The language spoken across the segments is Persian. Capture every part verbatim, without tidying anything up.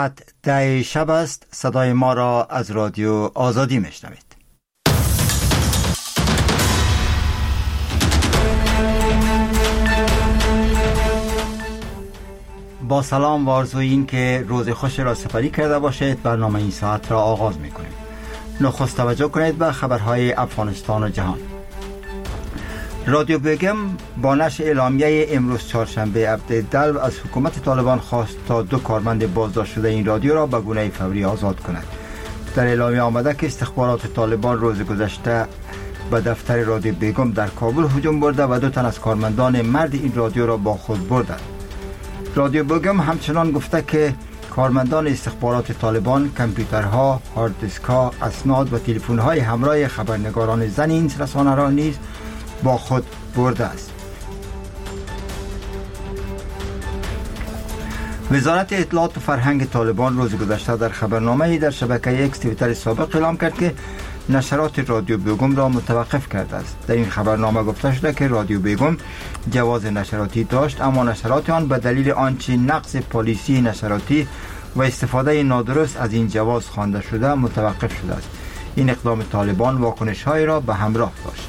ده شب است. صدای ما را از رادیو آزادی میشنوید. با سلام و آرزوی این که روز خوش را سپری کرده باشید. برنامه این ساعت را آغاز میکنیم. نخست توجه کنید به خبرهای افغانستان و جهان. رادیو بیگم با نشر اعلامیه امروز چهارشنبه عبدالدلو از حکومت طالبان خواست تا دو کارمند بازداشت شده این رادیو را به گونه فوری آزاد کند. در اعلامیه آمده که استخبارات طالبان روز گذشته به دفتر رادیو بیگم در کابل هجوم برده و دو تن از کارمندان مرد این رادیو را با خود بردند. رادیو بیگم همچنان گفته که کارمندان استخبارات طالبان کامپیوترها، هارد دیسک‌ها، اسناد و تلفن‌های همراه خبرنگاران زن این رسانه را نیز با خود برده است. وزارت اطلاعات و فرهنگ طالبان روز گذشته در خبرنامه‌ای در شبکه اکس توییتر سابق اعلام کرد که نشرات رادیو بیگم را متوقف کرده است. در این خبرنامه گفته شده که رادیو بیگم جواز نشراتی داشت، اما نشرات آن به دلیل آنچه نقض پالیسی نشراتی و استفاده نادرست از این جواز خوانده شده متوقف شده است. این اقدام طالبان واکنش‌های را به همراه داشت.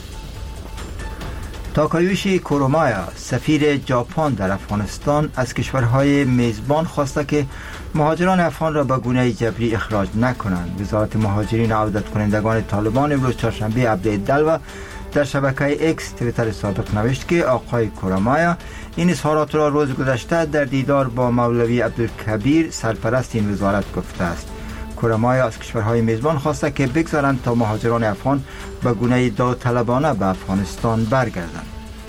تاکایوشی کورومایا سفیر ژاپن در افغانستان از کشورهای میزبان خواسته که مهاجران افغان را به گونه جبری اخراج نکنند. وزارت مهاجرین و عودت کنندگان طالبان امروز چهارشنبه عبدالدلو در شبکه اکس توییتر سابق نوشت که آقای کورومایا این اظهارات را روز گذشته در دیدار با مولوی عبدالکبیر سرپرست این وزارت گفته است. کورومایا از کشورهای میزبان خواسته که بگذارند تا مهاجران افغان به گونه داوطلبانه به افغانستان برگردند.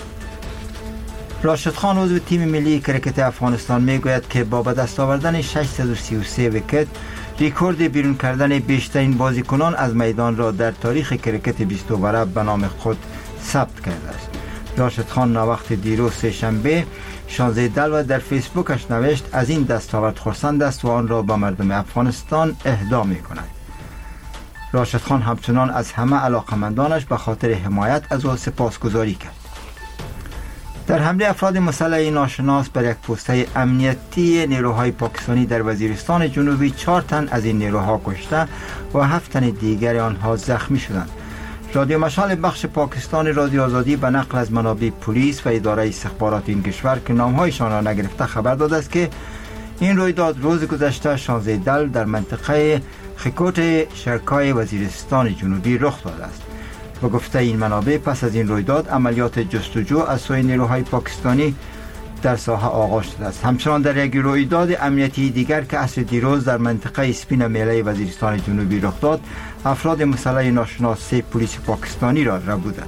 راشد خان عضو تیم ملی کرکت افغانستان میگوید که با به دست آوردن ششصد و سی و سه ویکت رکورد بیرون کردن بیشترین بازیکنان از میدان را در تاریخ کرکت بیست اووره به نام خود ثبت کرده است. راشد خان وقت دیروز سه‌شنبه شانزده دلو در فیسبوکش نوشت از این دستاورد خرسند است و آن را به مردم افغانستان اهدا می کند. راشد خان همچنان از همه علاقمندانش به خاطر حمایت از او سپاسگزاری کرد. در حمله افراد مسلح ناشناس بر یک پوسته امنیتی نیروهای پاکستانی در وزیرستان جنوبی چهار تن از این نیروها کشته و هفت تن دیگر آنها زخمی شدند. رادیو مشال بخش پاکستان رادیو آزادی به نقل از منابع پلیس و اداره استخبارات این کشور که نامهایشان را نگرفته خبر داده است که این رویداد روز گذشته شانزده دل در منطقه خکوت شرکای وزیرستان جنوبی رخ داده است. به گفته این منابع پس از این رویداد عملیات جستجو از سوی نیروهای پاکستانی در ساحه آغاز شده است. همچنان در یک رویداد امنیتی دیگر که عصر دیروز در منطقه اسپین میله وزیرستان جنوبی رخ داد، افراد مسلح ناشناس سه پلیس پاکستانی را ربودند.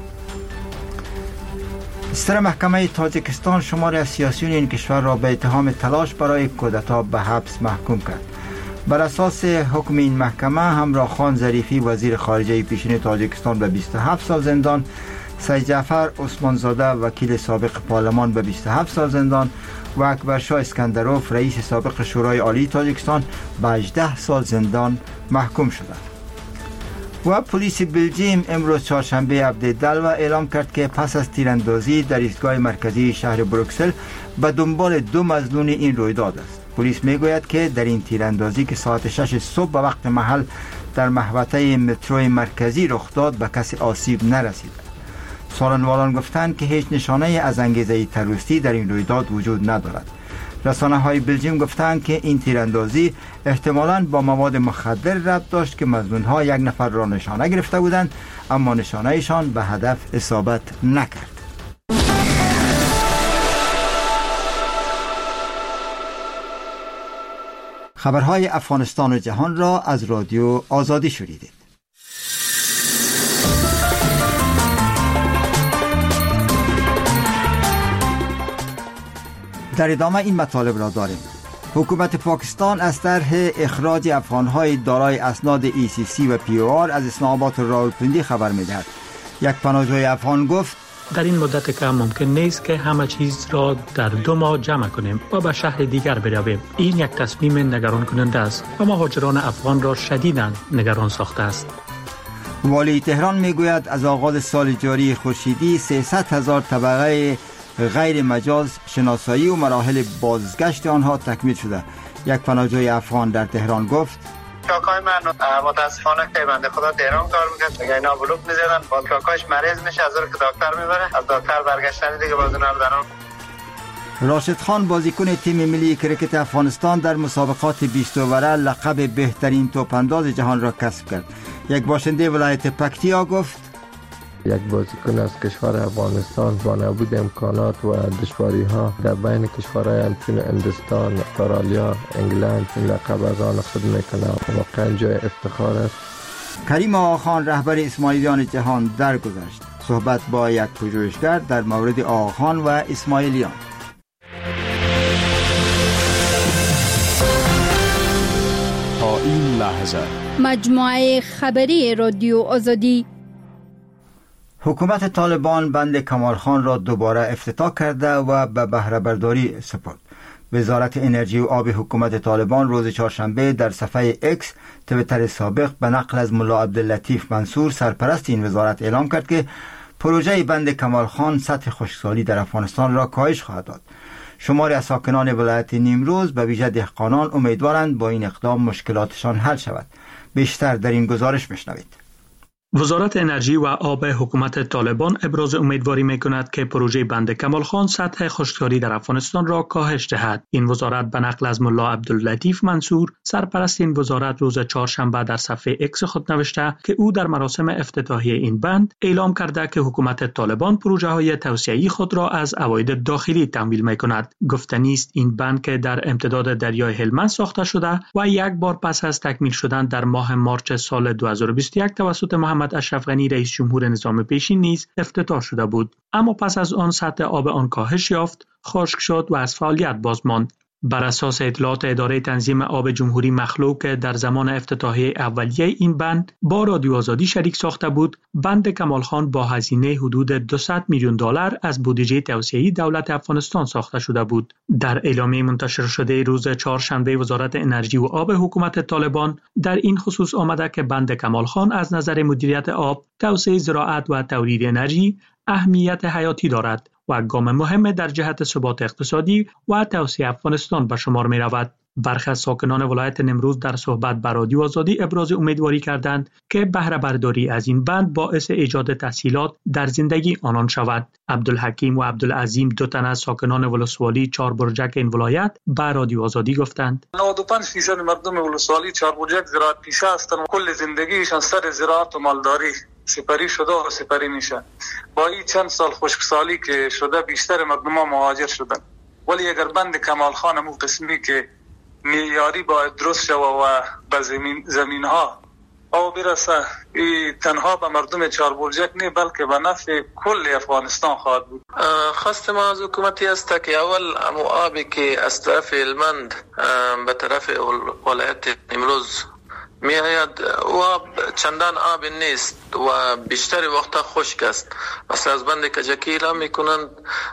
ستر محکمه تاجیکستان شماری از سیاسیون این کشور را به اتهام تلاش برای کودتا به حبس محکوم کرد. بر اساس حکم این محکمه همراه خان ظریفی وزیر خارجه پیشین تاجیکستان به بیست و هفت سال زندان، سید جعفر عثمان زاده وکیل سابق پارلمان به بیست و هفت سال زندان و اکبرشاه اسکندروف رئیس سابق شورای عالی تاجیکستان به هجده سال زندان محکوم شدند. و پلیس بلژیم امروز چهارشنبه عبدالدلو اعلام کرد که پس از تیراندازی در ایستگاه مرکزی شهر بروکسل به دنبال دو مظنون این رویداد است. پلیس میگوید که در این تیراندازی که ساعت شش صبح به وقت محل در محوطه مترو مرکزی رخ داد به کسی آسیب نرسید. سالنوالان گفتند که هیچ نشانه از انگیزه تروریستی در این رویداد وجود ندارد. رسانه های بلژیم گفتند که این تیراندازی احتمالاً با مواد مخدر ربط داشت که مظنون ها یک نفر را نشانه گرفته بودند، اما نشانه ایشان به هدف اصابت نکرد. خبرهای افغانستان و جهان را از رادیو آزادی شنیدید. در ادامه این مطالب را داریم. حکومت پاکستان از طرح اخراج افغانهای دارای اسناد ای سی سی و پی او آر از اسلام آباد و راولپنڈی خبر می‌دهد. یک پناهجوی افغان گفت در این مدت که ممکن نیست که همه چیز را در دو ماه جمع کنیم و به شهر دیگر برویم. این یک تصمیم نگران کننده است و مهاجران افغان را شدیداً نگران ساخته است. والی تهران میگوید از آغاز سال جاری خورشیدی سیصد هزار طبقه غیر مجاز شناسایی و مراحل بازگشت آنها تکمیل شده. یک پناهجوی افغان در تهران گفت کاکای من متاسفانه که بنده خدا تهران کار میکرد دیگه اینا بلوک میزدن با کاکایش مریض میشه از اون که دکتر میبره از دکتر برگشتن دیگه باز اونها رو درون. راشد خان بازیکن تیم ملی کرکت افغانستان در مسابقات بیست اووره لقب بهترین توپانداز جهان را کسب کرد. یک باشنده ولایت پکتیا گفت یک بازیکن از کشور افغانستان با نبود امکانات و دشواری ها در بین کشورهای همچون هندوستان، استرالیا، انگلند این لقب از آن خود میکنه و واقعا جای افتخار است. کریم آقاخان رهبر اسماعیلیان جهان درگذشت. صحبت با یک پژوهشگر در مورد آقاخان و اسماعیلیان. تا این لحظه مجموعه خبری رادیو آزادی. حکومت طالبان بند کمال خان را دوباره افتتاح کرده و به بهره برداری سپرد. وزارت انرژی و آب حکومت طالبان روز چهارشنبه در صفحه اکس تویتر سابق به نقل از ملا عبداللطیف منصور سرپرست این وزارت اعلام کرد که پروژه بند کمال خان سطح خشکسالی در افغانستان را کاهش خواهد داد. شماری از ساکنان ولایت نیمروز به ویژه دهقانان امیدوارند با این اقدام مشکلاتشان حل شود. بیشتر در این گزارش بشنوید. وزارت انرژی و آب حکومت طالبان ابراز امیدواری می‌کند که پروژه بند کمال خان سطح خشکسالی در افغانستان را کاهش دهد. این وزارت به نقل از ملا عبداللطیف منصور سرپرست این وزارت روز چهارشنبه در صفحه اکس خود نوشته که او در مراسم افتتاحیه این بند اعلام کرده که حکومت طالبان پروژه‌های توسعه‌ای خود را از عواید داخلی تمویل می‌کند. گفتنی است این بند که در امتداد دریای هلمند ساخته شده و یک بار پس از تکمیل شدن در ماه مارچ سال دو هزار و بیست و یک توسط محمد اشرف غنی رئیس جمهور نظام پیشین نیز افتتاح شده بود، اما پس از آن سطح آب آن کاهش یافت، خشک شد و از فعالیت باز ماند. بر اساس اطلاعات اداره تنظیم آب جمهوری مخلوق که در زمان افتتاحیه اولیه این بند با رادیو آزادی شریک ساخته بود، بند کمال خان با هزینه حدود دویست میلیون دلار از بودجه توسعه‌ای دولت افغانستان ساخته شده بود. در اعلامیه منتشر شده روز چهارشنبه وزارت انرژی و آب حکومت طالبان در این خصوص آمده که بند کمال خان از نظر مدیریت آب، توسعه زراعت و تولید انرژی اهمیت حیاتی دارد و گام مهم در جهت ثبات اقتصادی و توسعه افغانستان به شمار می رود. برخی از ساکنان ولایت نیمروز در صحبت با رادیو آزادی ابراز امیدواری کردند که بهره برداری از این بند باعث ایجاد تسهیلات در زندگی آنان شود. عبدالحکیم و عبدالعظیم دو تن از ساکنان ولسوالی چهار برجک این ولایت با رادیو آزادی گفتند نود و پنج درصد مردم ولسوالی چهار برجک زراعت پیشه هستند و کل زندگیشان سر زراعت و مالداری سپری شده و سپری میشه. با این چند سال خشکسالی که شده بیشتر مردم ها مهاجر شدن، ولی اگر بند کمال خان مو قسمی که معیاری باید درست شود و به زمین, زمین ها او برسه، ای تنها به مردم چهار برجک نه بلکه به نفع کل افغانستان خواهد بود. خواست ما از حکومتی است که اول امو آبی که از طرف هلمند به طرف ولایت نیمروز می آید و آب چندان آب نیست و بیشتر وقتا خشک است. مثلا از بند کجکی اعلام میکنند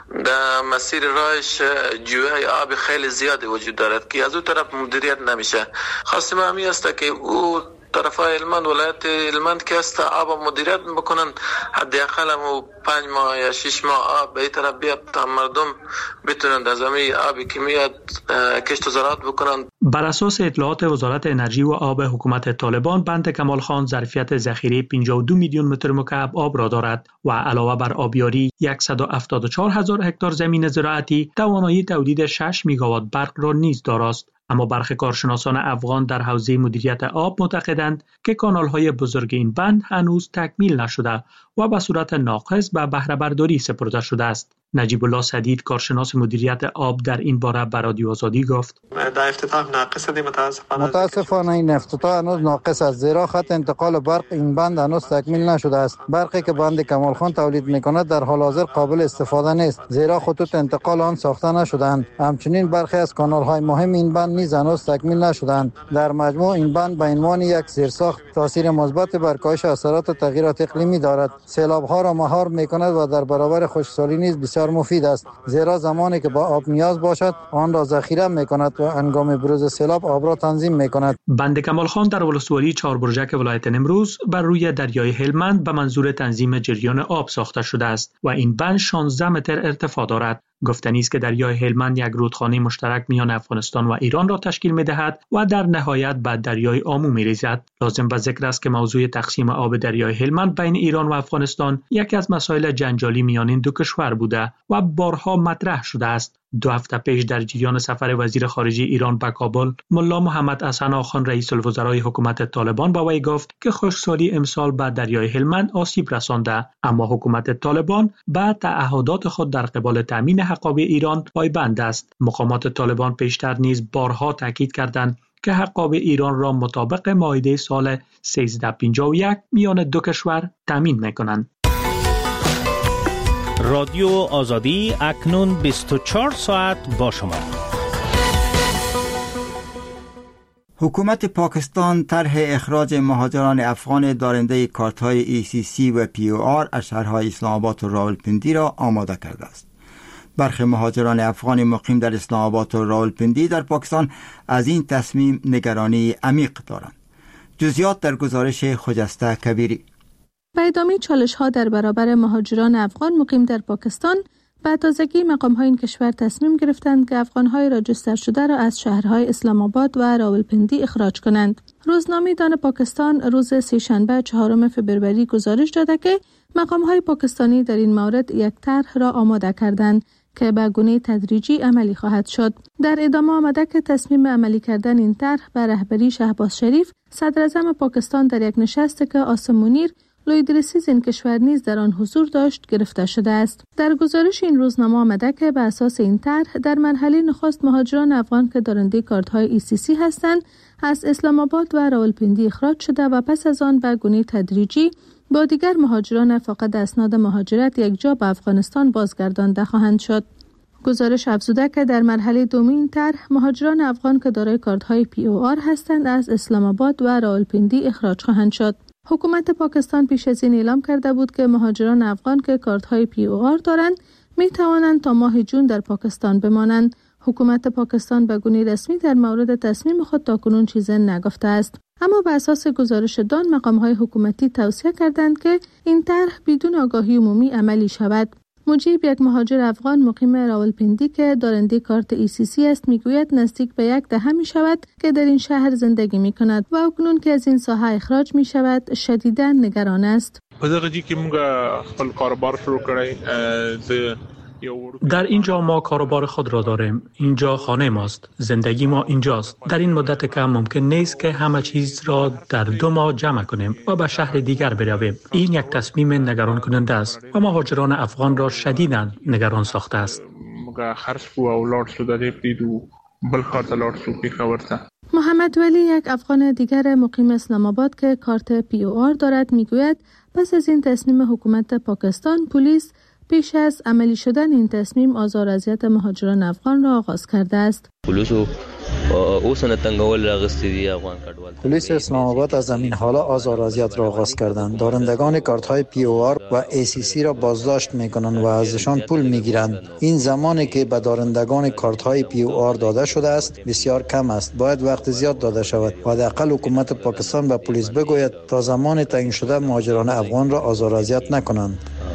در مسیر راهش جویه آب خیلی زیادی وجود دارد که از اون طرف مدیریت نمیشه. خواست ما همی است که او طرف هلمند ولایت هلمند که است آب مدیریت بکنن، حداقل هم پنج ماه یا شش ماه آب به این طرف بیاد تا مردم بتونند از همین آبی که میاد کشت و زراعت بکنن. بر اساس اطلاعات وزارت انرژی و آب حکومت طالبان، بند کمال خان ظرفیت ذخیره پنجاه و دو میلیون متر مکعب آب را دارد و علاوه بر آبیاری صد و هفتاد و چهار هزار هکتار زمین زراعتی توانایی تولید شش میگاوات برق را نیز دارد. اما برخی کارشناسان افغان در حوزه مدیریت آب معتقدند که کانال‌های بزرگ این بند هنوز تکمیل نشده و به صورت ناقص به بهره برداری سپرده شده است. نجیب الله سدید کارشناس مدیریت آب در این باره به رادیو آزادی گفت: در افتتاح ناقص دی متاسفانه متاسفانه این افتتاح هنوز ناقص است، زیرا خط انتقال برق این بند هنوز تکمیل نشده است. برقی که بند کمال خان تولید می‌کند در حال حاضر قابل استفاده نیست، زیرا خطوط انتقال آن ساخته نشده‌اند. همچنین برخی از کانال‌های مهم این بند نیز هنوز تکمیل نشده‌اند. در مجموع این بند به عنوان یک زیرساخت تاثیر مثبت بر کاهش اثرات و تغییرات اقلیمی دارد. سیلاب‌ها را مهار می‌کند و در برابر خشکسالی نیز بسیار مفید است، زیرا زمانی که با آب نیاز باشد آن را ذخیره می‌کند و هنگام بروز سیلاب آب را تنظیم می‌کند. بند کمال خان در ولسوالی چهار برجک ولایت نیمروز بر روی دریای هلمند به منظور تنظیم جریان آب ساخته شده است و این بند شانزده متر ارتفاع دارد. گفتنی است که دریای هلمند یک رودخانه مشترک میان افغانستان و ایران را تشکیل می‌دهد و در نهایت به دریای آمو می‌ریزد. لازم به ذکر است که موضوع تقسیم آب دریای هلمند بین ایران و افغانستان یکی از مسائل جنجالی میان این دو کشور بوده و بارها مطرح شده است. دو هفته پیش در جریان سفر وزیر خارجه ایران به کابل، ملا محمد حسن آخان رئیس الوزرای حکومت طالبان با وی گفت که خشکسالی امسال به دریای هلمند آسیب رسانده، اما حکومت طالبان به تعهدات خود در قبال تامین حقابه ایران پایبند است. مقامات طالبان پیشتر نیز بارها تاکید کردند که حقابه ایران را مطابق معاهده سال سیزده پنجاه و یک میان دو کشور تامین می‌کنند. رادیو آزادی اکنون بیست و چهار ساعت با شما. حکومت پاکستان طرح اخراج مهاجران افغان دارنده کارت‌های ای سی سی و پی او آر از شهرهای اسلام آباد و راولپندی را آماده کرده است. برخی مهاجران افغان مقیم در اسلام آباد و راولپندی در پاکستان از این تصمیم نگرانی عمیق دارند. جزئیات در گزارش خجسته کبیری. به ادامه چالش‌ها در برابر مهاجران افغان مقیم در پاکستان، به تازگی مقام‌های این کشور تصمیم گرفتند که افغان‌های راجستر شده را از شهرهای اسلام آباد و راولپندی اخراج کنند. روزنامه دان پاکستان روز سه‌شنبه چهارم فوریه گزارش داده که مقام‌های پاکستانی در این مورد یک طرح را آماده کردند که به گونه تدریجی عملی خواهد شد. در ادامه آمده که تصمیم عملی کردن این طرح به رهبری شهباز شریف، صدراعظم پاکستان، در یک نشستی که عاصم منیر لویدرسیز این کشور نیز در آن حضور داشت گرفته شده است. در گزارش این روزنامه آمده که به اساس این طرح در مرحله نخست مهاجران افغان که دارنده کارت‌های ای سی سی هستند از اسلام آباد و راولپندی اخراج شده و پس از آن به گونه تدریجی با دیگر مهاجران فاقد اسناد مهاجرت یک جا به افغانستان بازگردانده خواهند شد. گزارش افزوده که در مرحله دوم این طرح مهاجران افغان که دارای کارت‌های پی او آر هستند از اسلام آباد و راولپندی اخراج خواهند شد. حکومت پاکستان پیش از این اعلام کرده بود که مهاجران افغان که کارت‌های پی او آر دارند می توانند تا ماه جون در پاکستان بمانند. حکومت پاکستان به گونه رسمی در مورد تصمیم خود تاکنون چیزی نگفته است، اما بر اساس گزارش دان مقام‌های حکومتی توصیه کردند که این طرح بدون آگاهی عمومی عملی شود. مجیب، یک مهاجر افغان مقیم راولپندی که دارنده کارت ای سی سی است، میگوید نزدیک به یک دهه می شود که در این شهر زندگی می کند و اکنون که از این ساحه اخراج می شود شدیداً نگران است. په دغه کې موږ خپل کاروبار شروع کړی. در اینجا ما کاروبار خود را داریم. اینجا خانه ماست. زندگی ما اینجاست. در این مدت کم ممکن نیست که همه چیز را در دو ماه جمع کنیم و به شهر دیگر برویم. این یک تصمیم نگران کننده است و مهاجران افغان را شدیداً نگران ساخته است. محمد ولی، یک افغان دیگر مقیم اسلام آباد که کارت پی او آر دارد، میگوید پس از این تصمیم حکومت پاکستان، پلیس پیش از عملی شدن این تصمیم آزار و اذیت مهاجران افغان را آغاز کرده است. پلیس اسلام آباد از همین حالا آزار و اذیت را آغاز کردند. دارندگان کارت های پی او آر و ای سی سی را بازداشت میکنند و ازشان پول میگیرند. این زمانی که به دارندگان کارت های پی او آر داده شده است بسیار کم است. باید وقت زیاد داده شود و حداقل حکومت پاکستان به پلیس بگوید تا زمان تعیین شده مهاجران افغان را آزار و اذیت نکنند.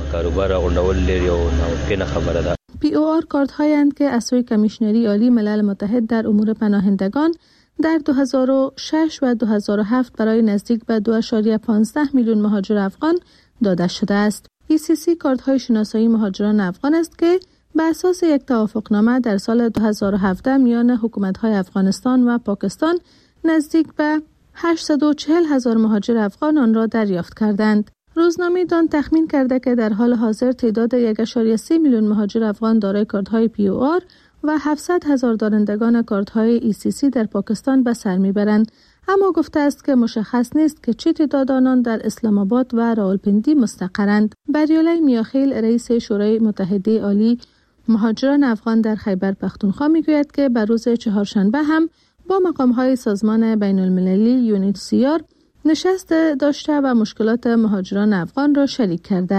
پی او آر کارت هایند که از سوی کمیشنری عالی ملل متحد در امور پناهندگان در دو هزار و شش و دو هزار و هفت برای نزدیک به دو ممیز پانزده میلیون مهاجر افغان داده شده است. ای سی سی کارت های شناسایی مهاجران افغان است که به اساس یک توافقنامه در سال دو هزار و هفده میان حکومت های افغانستان و پاکستان نزدیک به هشتصد و چهل هزار مهاجر افغان آن را دریافت کردند. روزنامه دان تخمین کرده که در حال حاضر تعداد یک ممیز سه میلیون مهاجر افغان دارای کارت‌های پی او آر و هفتصد هزار دارندگان کارت‌های ای سی سی در پاکستان به سر میبرند، اما گفته است که مشخص نیست که چه تعداد آنان در اسلام آباد و راولپندی مستقرند. بریالای میاخیل، رئیس شورای متحده عالی مهاجران افغان در خیبر پختونخوا، میگوید که بر روز چهارشنبه هم با مقام‌های سازمان بین‌المللی یونیسیار نشست داشته و مشکلات مهاجران افغان را شریک کرده است.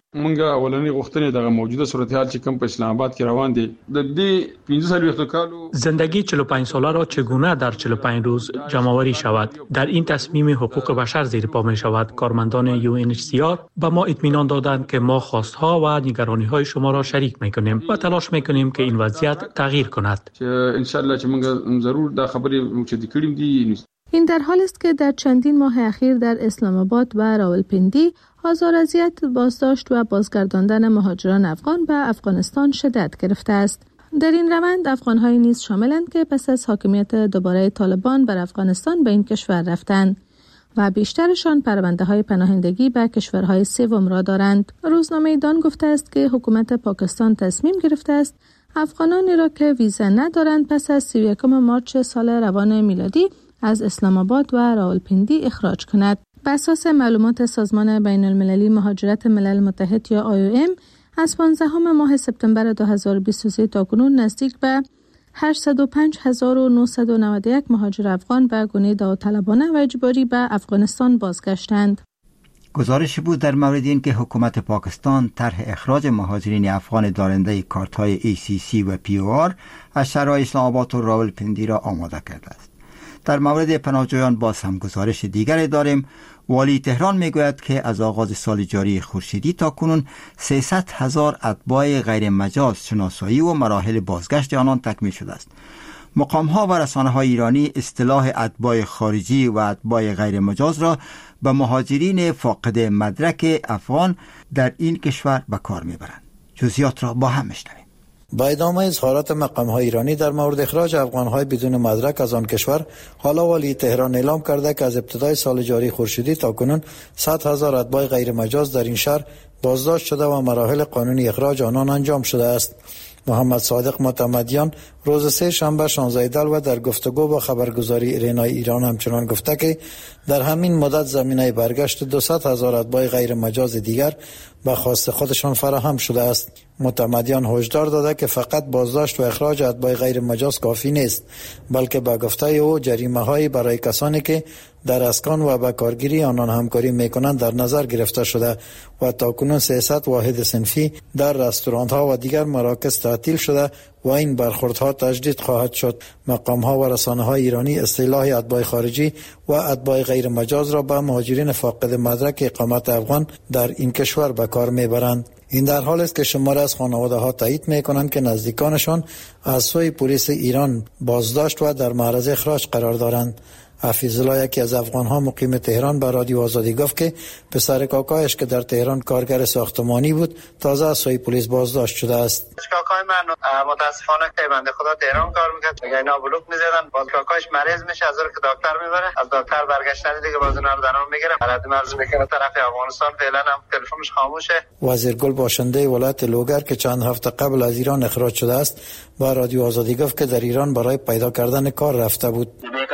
مونږه اولنی غوښتنې دغه موجوده صورتحال چې کوم په اسلام آباد کې روان دي د دې پنځه سال کالو زندگی چهل و پنج ساله را چگونه در چهل و پنج روز جمع‌آوری شود؟ در این تصمیم حقوق بشر زیر پا می شود. کارمندان یو ان اچ سی آر به ما اطمینان دادند که ما خواستها و نگرانی‌های شما را شریک می‌کنیم و تلاش می‌کنیم که این وضعیت تغییر کند. ان شاء الله چې مونږ ضرور دا خبرې چې کړیم دي. این در حالی است که در چندین ماه اخیر در اسلام آباد و راولپندی آزار اذیت، بازداشت و بازگرداندن مهاجران افغان به افغانستان شدت گرفته است. در این روند افغان‌های نیز شاملند که پس از حاکمیت دوباره طالبان بر افغانستان به این کشور رفتند و بیشترشان پرونده‌های پناهندگی به کشورهای سوم را دارند. روزنامه دان گفته است که حکومت پاکستان تصمیم گرفته است افغانانی را که ویزا ندارند پس از سی و یکم مارس سال روان میلادی از اسلام آباد و راولپندی اخراج کند. بر اساس معلومات سازمان بین المللی مهاجرت ملل متحد یا آی او ام از پانزدهم ماه سپتامبر دو هزار و بیست و سه تا کنون نزدیک به هشتصد و پنج هزار و نهصد و نود و یک مهاجر افغان به گونه داوطلبانه و اجباری به افغانستان بازگشتند. گزارش بود در مورد این که حکومت پاکستان طرح اخراج مهاجرین افغان دارنده کارت‌های ای سی سی و پی او آر از شهرهای اسلام آباد و راولپندی را آماده کرده است. در مورد پناهجویان باز هم گزارش دیگری داریم. والی تهران میگوید که از آغاز سال جاری خورشیدی تا کنون سیصد هزار اتباع غیر مجاز شناسایی و مراحل بازگشت آنان تکمیل شده است. مقام‌ها و رسانه‌های ایرانی اصطلاح اتباع خارجی و اتباع غیر مجاز را به مهاجرین فاقد مدرک افغان در این کشور به کار میبرند. جزئیات را با هم میشنویم. با ادامه اظهارات مقام‌های ایرانی در مورد اخراج افغان‌های بدون مدرک از آن کشور، حالا والی تهران اعلام کرده که از ابتدای سال جاری خورشیدی تا کنون صد هزار اتباع غیر مجاز در این شهر بازداشت شده و مراحل قانونی اخراج آنان انجام شده است. محمد صادق معتمدیان روز سه شنبه شانزده دلو در گفتگو با خبرگزاری رنای ایران همچنان گفته که در همین مدت زمینه برگشت دویست هزار اتباع غیر مجاز دیگر به خواست خودشان فراهم شده است. معتمدیان هشدار داده که فقط بازداشت و اخراج اتباع غیر مجاز کافی نیست، بلکه به گفته او جریمه های برای کسانی که در اسکان و به کارگیری آنان همکاری میکنند در نظر گرفته شده و تاکنون سیصد واحد صنفی در رستوران ها و دیگر مراکز تعطیل شده و این برخوردها تجدید خواهد شد. مقام ها و رسانه های ایرانی اصطلاح اتباع خارجی و اتباع غیر مجاز را به مهاجرین فاقد مدرک اقامت افغان در این کشور به کار میبرند. این در حالی است که شماره از خانواده ها تایید میکنند که نزدیکانشان از سوی پلیس ایران بازداشت و در معرض اخراج قرار دارند. حفیظ الله یکی از افغان‌ها مقیم تهران به رادیو آزادی گفت که پسر کاکایش که در تهران کارگر ساختمانی بود تازه از سوی پلیس بازداشت شده است. کاکای من متاسفانه که بنده خدا تهران کار میکرد، میگه اینا بلوک میزدن، باز کاکایش مریض میشه، از اون که دکتر میبره، از دکتر برگشتن دیگه باز اونا رو درام میگیره، بلد مرز میکنه طرف افغانستان. فعلا هم تلفنش خاموشه. وزیرگل باشنده ولایت لوگر که چند هفته قبل از ایران اخراج شده است با رادیو آزادی گفت که در ایران برای پیدا کردن کار رفته بود.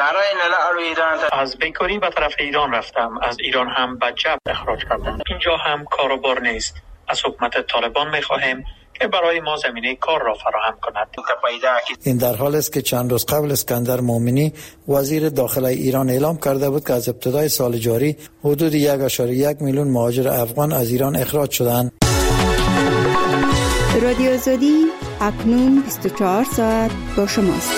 از بیکاری به طرف ایران رفتم، از ایران هم به جبر اخراج کردند. اینجا هم کار و بار نیست. از حکومت طالبان می‌خواهیم که برای ما زمینه کار را فراهم کند. این در حال است که چند روز قبل اسکندر مومنی وزیر داخله ایران اعلام کرده بود که از ابتدای سال جاری حدود یک و یک میلیون مهاجر افغان از ایران اخراج شدند. رادیو آزادی اکنون بیست و چهار ساعت با شماست.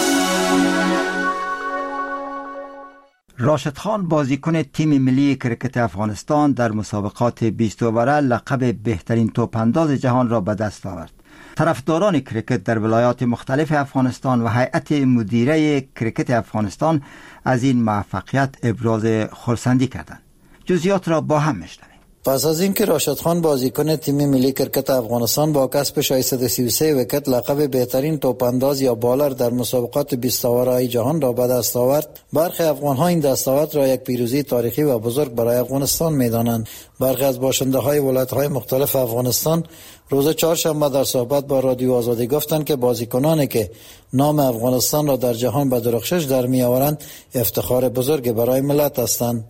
راشد خان بازیکن تیم ملی کرکت افغانستان در مسابقات بیست اووره لقب بهترین توپانداز جهان را به دست آورد. طرفداران کرکت در ولایات مختلف افغانستان و هیئت مدیره کرکت افغانستان از این موفقیت ابراز خرسندی کردند. جزئیات را با هم میشنویم. پس از اینکه راشد خان بازیکن تیم ملی کرکت افغانستان با کسب ششصد و سی و سه ویکت لقب بهترین توپانداز یا بالر در مسابقات بیست اووره جهان را به دست آورد، برخی افغان‌ها این دستاورد را یک پیروزی تاریخی و بزرگ برای افغانستان می‌دانند. برخی از باشنده‌های ولایت‌های مختلف افغانستان روز چهارشنبه در صحبت با رادیو آزادی گفتند که بازیکنانی که نام افغانستان را در جهان به درخشش در می‌آورند افتخار بزرگی برای ملت هستند.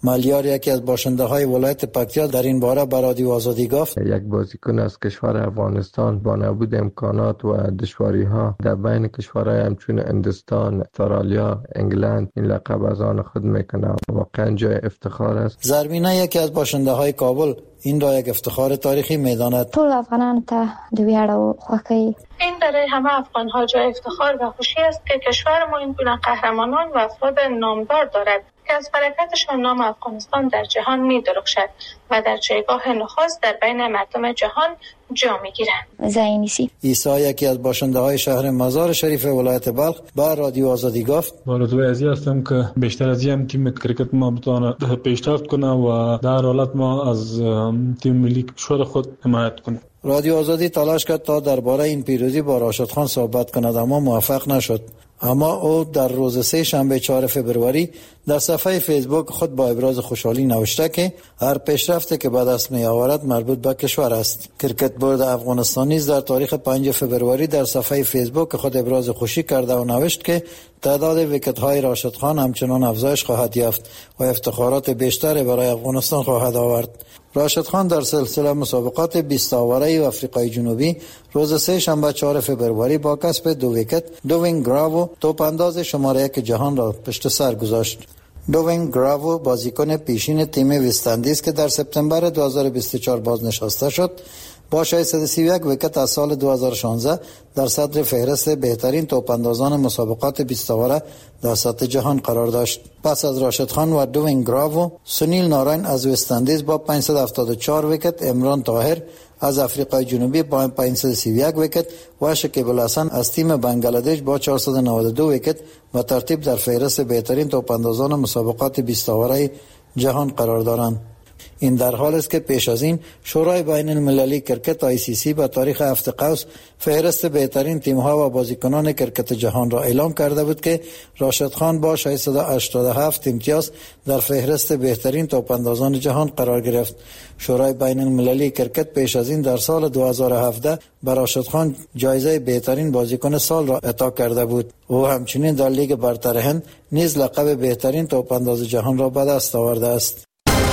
ملیار یکی از باشنده های ولایت پکتیا در این باره به رادیو آزادی گفت یک بازیکن از کشور افغانستان با نبود امکانات و دشواری ها در بین کشورهای همچون هندوستان، استرالیا، انگلند این لقب از آن خود میکنه. واقعا جای افتخار است. زرمینه یکی از باشنده های کابل این را یک افتخار تاریخی میداند. ټول افغانان ته د ویاړ او خوښۍ این برای همه افغان ها جای افتخار و خوشی است که کشور ما این گونه قهرمانان و افراد نامدار دارد که از برکتشان نام افغانستان در جهان می درخشد و در جایگاه نخست در بین مردم جهان جا می گیرند. زاینیسی عیسی یکی از باشنده های شهر مزار شریف ولایت بلخ با رادیو آزادی گفت بالاتوی ازی هستم که بیشتر از این تیم کرکت ما بتونه پیشرفت کنه و در حالت ما از تیم ملی کشور خود حمایت کنه. رادیو آزادی تلاش کرد تا درباره این پیروزی با راشد خان صحبت کند اما موفق نشد. اما او در روز سه شنبه چهارم فوریه در صفحه فیسبوک خود با ابراز خوشحالی نوشته که هر پیشرفتی که به دست می آورد مربوط به کشور است. کرکت بورد افغانستان نیز در تاریخ پنجم فوریه در صفحه فیسبوک خود ابراز خوشی کرده و نوشت که تعداد ویکت های راشد خان همچنان افزایش خواهد یافت و افتخارات بیشتری برای افغانستان خواهد آورد. راشد خان در سلسله مسابقات بیست آوره و آفریقای جنوبی روز سه شنبه چهارم فوریه با کسب دو ویکت دوین گراو توپ انداز شماره یک جهان را پشت سر گذاشت. دوین گراو بازیکن پیشین تیم وست‌اندیز که در سپتامبر دو هزار و بیست و چهار بازنشسته شد با ششصد و سی و یک ویکت از سال دو هزار و شانزده در صدر فهرست بهترین توپ اندازان مسابقات بیست آوره در سطح جهان قرار داشت. پس از راشد خان و دوین گراو، سنیل ناراین از وست‌اندیز با پانصد و هفتاد و چهار ویکت، عمران طاهر از آفریقای جنوبی با پانصد و سی و یک ویکت و شکیب الحسن از تیم بنگلادش با چهارصد و نود و دو ویکت و ترتیب در فهرست بهترین توپ اندازان مسابقات بیست آوره جهان قرار دارند. این در حال است که پیش از این شورای بین المللی کرکت آی سی سی با تاریخ هفت قوس فهرست بهترین تیم‌ها و بازیکنان کرکت جهان را اعلام کرده بود که راشد خان با ششصد و هشتاد و هفت امتیاز در فهرست بهترین توپ اندازان جهان قرار گرفت. شورای بین المللی کرکت پیش از این در سال دو هزار و هفده به راشد خان جایزه بهترین بازیکن سال را عطا کرده بود. او همچنین در لیگ برتر هند نیز لقب بهترین توپ انداز جهان را به دست آورده است.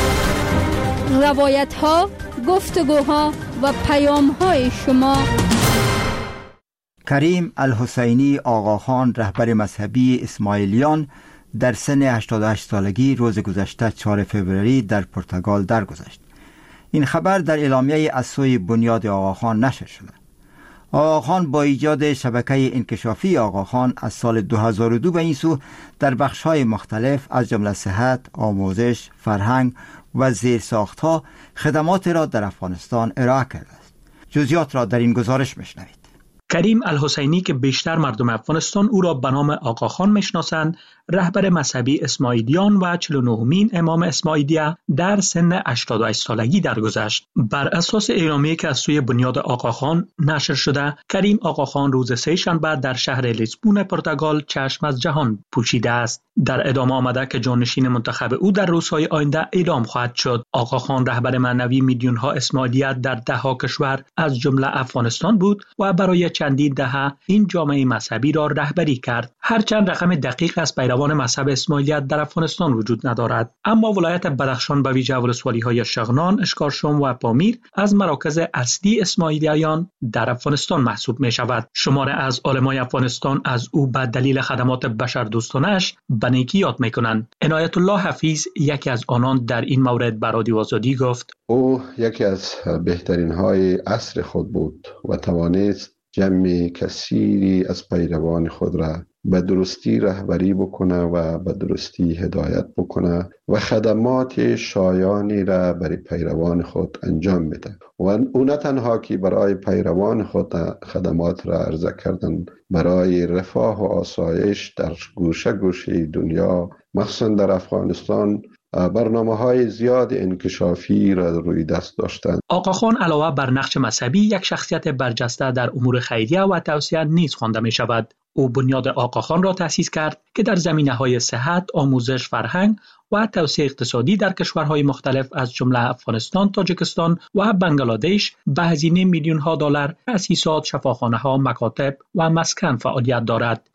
روایت ها، گفتگوها و پیام های شما. کریم الحسینی آقاخان رهبر مذهبی اسماعیلیان در سن هشتاد و هشت سالگی روز گذشته چهارم فوریه در پرتغال درگذشت. این خبر در اعلامیه از سوی بنیاد آقاخان نشر شده. آقاخان با ایجاد شبکه انکشافی آقاخان از سال دو هزار و دو به این سو در بخش‌های مختلف از جمله صحت، آموزش، فرهنگ و زیرساخت‌ها خدمات را در افغانستان ارائه کرده است. جزئیات را در این گزارش میشنوید. کریم الحسینی که بیشتر مردم افغانستان او را به نام آقاخان میشناسند، رهبر مذهبی اسماعیلیان و چهل و نهمین امام اسماعیلیه در سن هشتاد و هشت سالگی درگذشت. بر اساس اعلامیه‌ای که از سوی بنیاد آقاخان نشر شده، کریم آقاخان روز سه شنبه در شهر لیسبون پرتغال چشم از جهان پوشیده است. در ادامه آمده که جانشین منتخب او در روزهای آینده اعلام خواهد شد. آقاخان رهبر معنوی میلیون ها اسماعیلیت در ده ها کشور از جمله افغانستان بود و برای چندین دهه این جامعه مذهبی را رهبری کرد. هرچند رقم دقیق از پیروان مذهب اسماعیلیت در افغانستان وجود ندارد، اما ولایت بدخشان به ویژه ولسوالی‌های شغنان، اشکارشم و پامیر از مراکز اصلی اسماعیلیان در افغانستان محسوب می شود. شماره از علمای افغانستان از او به دلیل خدمات بشردوستانه‌اش به نیکی یاد می کنند. عنایت الله حفیظ یکی از آنان در این مورد به رادیو آزادی گفت: او یکی از بهترین های عصر خود بود و توانست جمع کثیری از پیروان خود را به درستی رهبری بکنه و به درستی هدایت بکنه و خدمات شایانی را برای پیروان خود انجام میده و او نه تنها که برای پیروان خود خدمات را عرضه کردن، برای رفاه و آسایش در گوشه گوشه دنیا مخصوصا در افغانستان برنامه های زیاد انکشافی را روی دست داشتند. آقاخان علاوه بر نقش مذهبی یک شخصیت برجسته در امور خیریه و توسعه نیز خوانده می شود. او بنیاد آقاخان را تأسیس کرد که در زمینه‌های صحت، آموزش، فرهنگ و توسعه اقتصادی در کشورهای مختلف از جمله افغانستان، تاجیکستان و بنگلادش به هزینه میلیون ها دلار تأسیسات، شفاخانه‌ها، مکاتب و مسکن فعالیت دارد.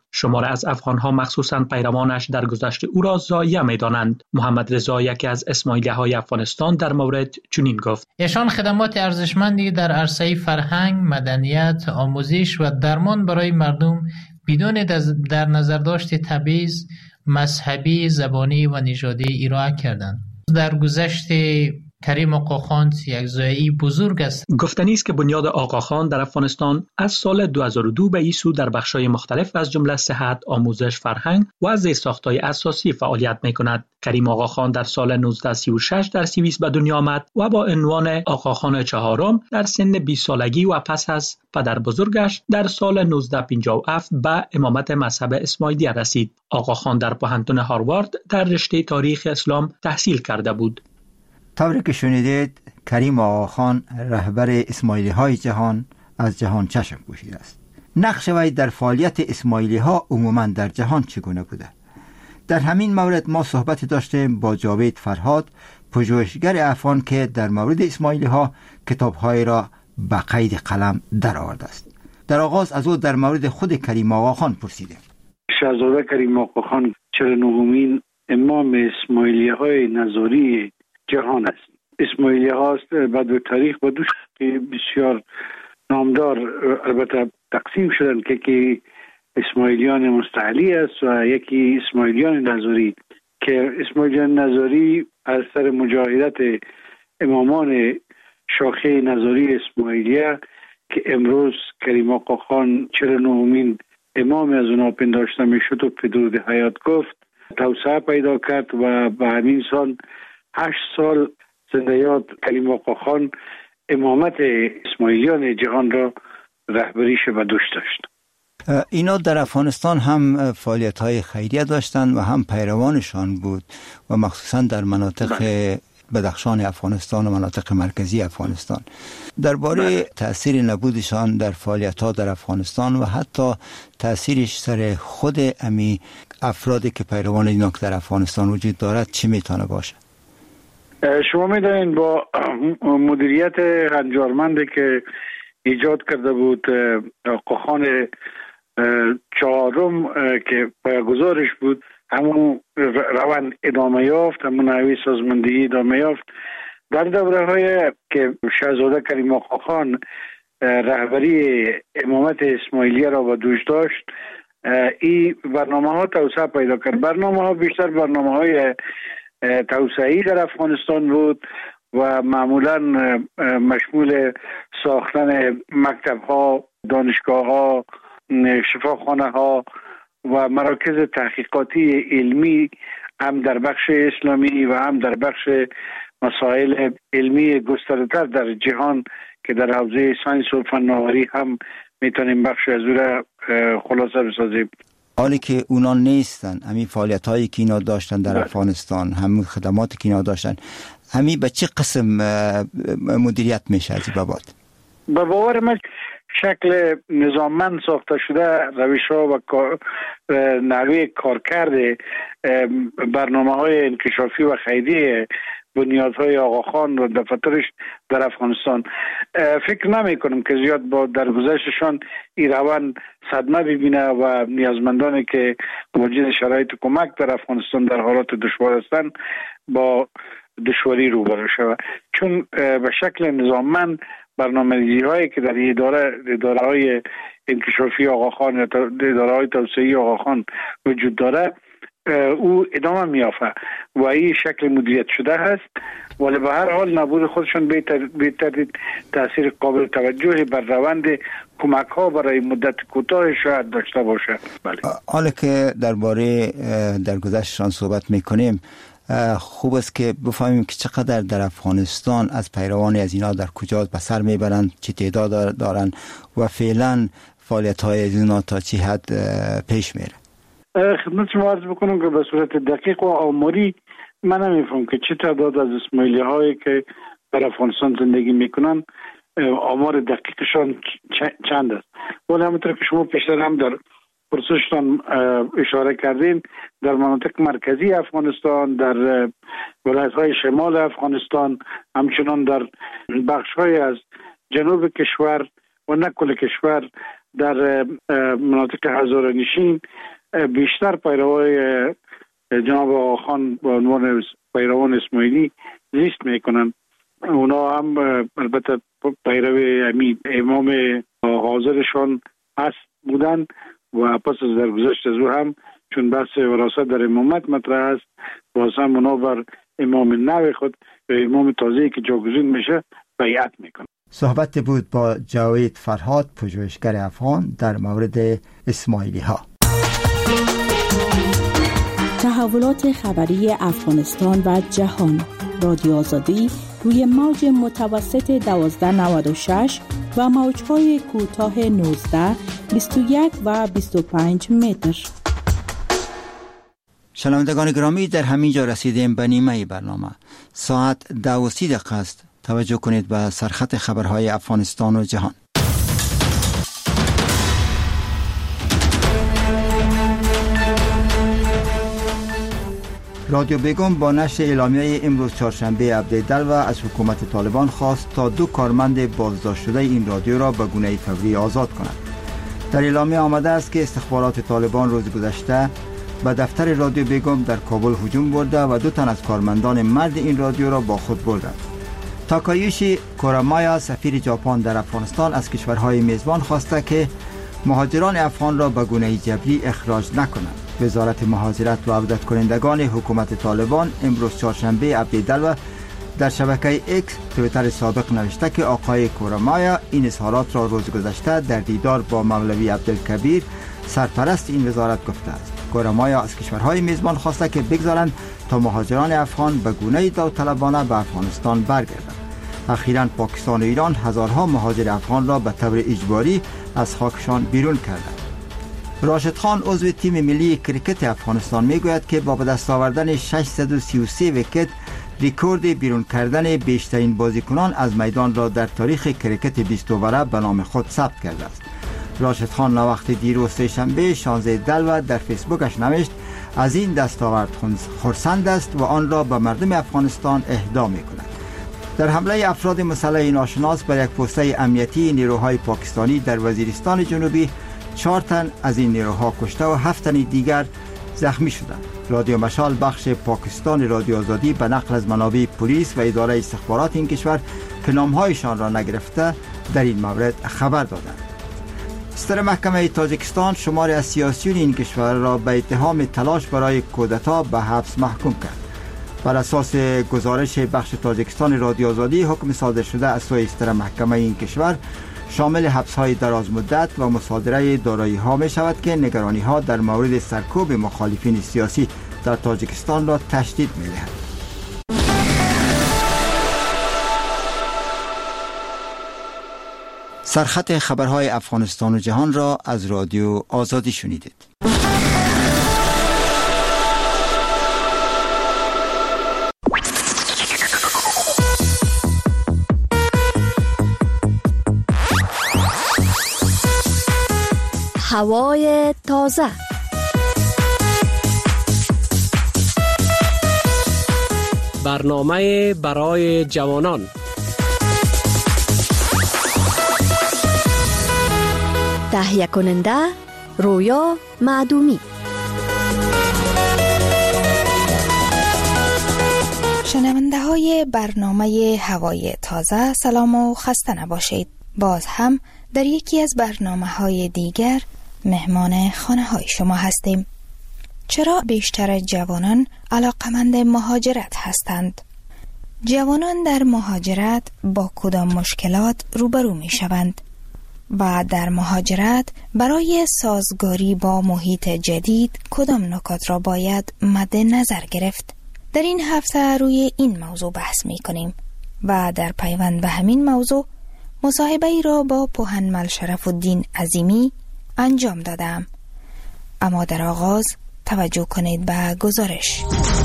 شماره از افغان‌ها مخصوصاً پیروانش در گذشت او را ضایع می‌دانند. محمد رضا، یکی از اسماعیلی‌های افغانستان، در مورد چنین گفت: ایشان خدمات ارزشمندی در عرصه فرهنگ، مدنیت، آموزش و درمان برای مردم بدون در نظر داشت تبعیض مذهبی، زبانی و نژادی ارائه کردند. در گذشت کریم آقاخان یک ضایعی بزرگ است. گفتنی است که بنیاد آقاخان در افغانستان از سال دو هزار و دو به این سو در بخش‌های مختلف از جمله صحت، آموزش، فرهنگ و زیرساخت‌های اساسی فعالیت می‌کند. کریم آقاخان در سال نوزده سی و شش در سوئیس به دنیا آمد و با عنوان آقاخان چهارم در سن بیست سالگی و پس از پدر بزرگش در سال نوزده پنجاه و هفت به امامت مذهب اسماعیلیه رسید. آقاخان در پوهنتون هاروارد در رشته تاریخ اسلام تحصیل کرده بود. طوری که شنیدید، کریم آقاخان رهبر اسماعیلی های جهان از جهان چشم پوشیده است. نقش وی در فعالیت اسماعیلی ها عموما در جهان چگونه بوده؟ در همین مورد ما صحبت داشتیم با جاوید فرهاد، پژوهشگر افغان که در مورد اسماعیلی ها کتاب های را به قید قلم در آورده است. در آغاز از او در مورد خود کریم آقاخان پرسیدیم. شاهزاده کریم آقاخان چهل و نهمین امام اسماعیلی های نظاری جهان است. اسماعیلی هاست بعد به تاریخ با دو شق بسیار نامدار البته تقسیم شدن که یکی اسماعیلیان مستعلی است و یکی اسماعیلیان نظاری که اسماعیلیان نظاری از سر مجاهدت امامان شاخه نظاری اسماعیلیه که امروز کریم آقاخان چهل و نهمین امام از اونا پنداشته می شد و پدرود حیات گفت توسعه پیدا کرد و به همین سال هشت سال زنده یاد کریم آقاخان امامت اسماعیلیان جهان را رهبریش به دوش داشت. اینا در افغانستان هم فعالیت های خیریه داشتند و هم پیروانشان بود و مخصوصا در مناطق بدخشان افغانستان و مناطق مرکزی افغانستان. درباره تأثیر نبودشان در فعالیت ها در افغانستان و حتی تأثیرش سر خود امی افرادی که پیروان اینا در افغانستان وجود دارد چی میتونه باشه؟ شما میدونید با مدیریت هنجارمندی که ایجاد کرده بود آقاخان چهارم که پایه‌گذارش بود، همون روند ادامه یافت، همون نحوه سازماندهی ادامه یافت. در دوره های که شاهزاده کریم آقاخان رهبری امامت اسماعیلیه را به دوش داشت، این برنامه ها توسعه پیدا کرد. برنامه ها بیشتر برنامه های توسعه‌ای در افغانستان بود و معمولا مشمول ساختن مکتب ها، دانشگاه ها، شفاخانه ها و مراکز تحقیقاتی علمی هم در بخش اسلامی و هم در بخش مسائل علمی گسترده‌تر در جهان که در حوزه ساینس و فناوری هم میتونیم بخش از او را خلاصه بسازیم. حالی که اونا نیستن، همین فعالیت هایی که اینا داشتن در افغانستان، همین خدماتی که اینا داشتن، همین به چه قسم مدیریت میشه از این بابت؟ به باور من شکل نظاممند ساخته شده، روش ها و نحوه کارکرد برنامه های انکشافی و خیریه بنیادهای آقاخان و دفاترش در افغانستان، فکر نمی کنم که زیاد با درگذشتشان این روند صدمه ببینه و نیازمندانی که موجود شرایط کمک در افغانستان در حالات دشوار هستند با دشواری روبرو شود، چون به شکل نظاممند برنامه‌ریزی هایی که در اداره اداره های انکشافی آقاخان یا اداره های توسعه‌ای آقاخان وجود داره او ادامه میافه و این شکل مدیریت شده هست، ولی به هر حال نبود خودشون بهتر بهتر تاثیر قابل توجهی بر روند کمک ها برای مدت کوتاه شاید داشته باشه. بله. حالا که درباره درگذشتشان صحبت میکنیم، خوب است که بفهمیم که چقدر در افغانستان از پیروانی از اینا در کجا به سر میبرند، چه تعداد دارند و فعلا فعالیت های از اینا تا چه حد پیش میره. خدمت شما عرض بکنم که به صورت دقیق و آماری من نمیفهم که چه تعداد از اسماعیلی هایی که در افغانستان زندگی میکنن آمار دقیقشان چند است، ولی همونطور که شما پیشتر هم در پرسشتان اشاره کردین، در مناطق مرکزی افغانستان، در ولایت های شمال افغانستان، همچنان در بخش های از جنوب کشور و نه کل کشور در مناطق هزارنشین بیشتر پیروای جناب آخان به عنوان پیروان اسماعیلی زیست میکنن. اونا هم البته پیروی امید امام حاضرشان هست بودن و پس از درگذشت از او هم چون بحث وراثت در امامت مطرح است باز هم اونا بر امام نو خود به امام تازه‌ای که جاگزین میشه بیعت میکنن. صحبت بود با جاوید فرهاد، پژوهشگر افغان در مورد اسماعیلی ها. تحولات خبری افغانستان و جهان. رادیو آزادی روی موج متوسط دوازده نود و شش و موج‌های کوتاه نوزده، بیست و یک و بیست و پنج متر. شنوندگان گرامی، در همین جا رسیدیم به نیمه برنامه. ساعت دو و سی دقیقه است. توجه کنید به سرخط خبرهای افغانستان و جهان. رادیو بیگم با نشر اعلامیه امروز چهارشنبه عبدالدلو از حکومت طالبان خواست تا دو کارمند بازداشت شده این رادیو را به گونه فوری آزاد کند. در اعلامیه آمده است که استخبارات طالبان روز گذشته به دفتر رادیو بیگم در کابل هجوم برده و دو تن از کارمندان مرد این رادیو را با خود بردند. تاکایوشی کورامایا، سفیر ژاپن در افغانستان، از کشورهای میزبان خواسته که مهاجران افغان را به گونه جبری اخراج نکنند. وزارت مهاجرت و عودت کنندگان حکومت طالبان امروز چهارشنبه عبدالدلو در شبکه ایکس توییتر سابق نوشته که آقای کورامایا این اظهارات را روز گذشته در دیدار با مولوی عبدالکبیر سرپرست این وزارت گفته است. کورامایا از کشورهای میزبان خواسته که بگذارند تا مهاجران افغان به گونه داوطلبانه به افغانستان برگردند. اخیراً پاکستان و ایران هزارها مهاجر افغان را به طور اجباری از خاکشان بیرون کردند. راشد خان، عضو تیم ملی کریکت افغانستان، میگوید که با به دست آوردن ششصد و سی و سه ویکت رکورد بیرون کردن بیشترین بازیکنان از میدان را در تاریخ کریکت بیست اووره به نام خود ثبت کرده است. راشد خان نوقت دیروز سه‌شنبه شانزده دلو در فیسبوکش نوشت از این دستاورد خرسند است و آن را به مردم افغانستان اهدا می‌کند. در حمله افراد مسلح ناشناس بر یک پوسته امنیتی نیروهای پاکستانی در وزیرستان جنوبی، چهار تن از این نیروها کشته و هفت تن دیگر زخمی شدند. رادیو مشال بخش پاکستان رادیو آزادی به نقل از منابع پلیس و اداره استخبارات این کشور که نامهایشان را نگرفته در این مورد خبر دادند. ستر محکمه تاجیکستان شماری از سیاسیون این کشور را به اتهام تلاش برای کودتا به حبس محکوم کرد. بر اساس گزارش بخش تاجیکستان رادیو آزادی، حکم صادر شده از سوی ستر محکمه این کشور شامل حبس‌های دراز مدت و مصادره دارایی‌ها می شود که نگرانی‌ها در مورد سرکوب مخالفین سیاسی در تاجیکستان را تشدید می دهد. سرخط خبرهای افغانستان و جهان را از رادیو آزادی شنیدید. هوای تازه. برنامه برای جوانان. تهیه کننده رویا معدومی. شنونده های برنامه هوای تازه، سلام و خسته نباشید. باز هم در یکی از برنامه های دیگر مهمان خانه های شما هستیم. چرا بیشتر جوانان علاقمند مهاجرت هستند؟ جوانان در مهاجرت با کدام مشکلات روبرو می شوند؟ و در مهاجرت برای سازگاری با محیط جدید کدام نکات را باید مد نظر گرفت؟ در این هفته روی این موضوع بحث می کنیم و در پیوند به همین موضوع مصاحبه ای را با پوهنمل شرف الدین عظیمی انجام دادم. اما در آغاز توجه کنید به گزارش.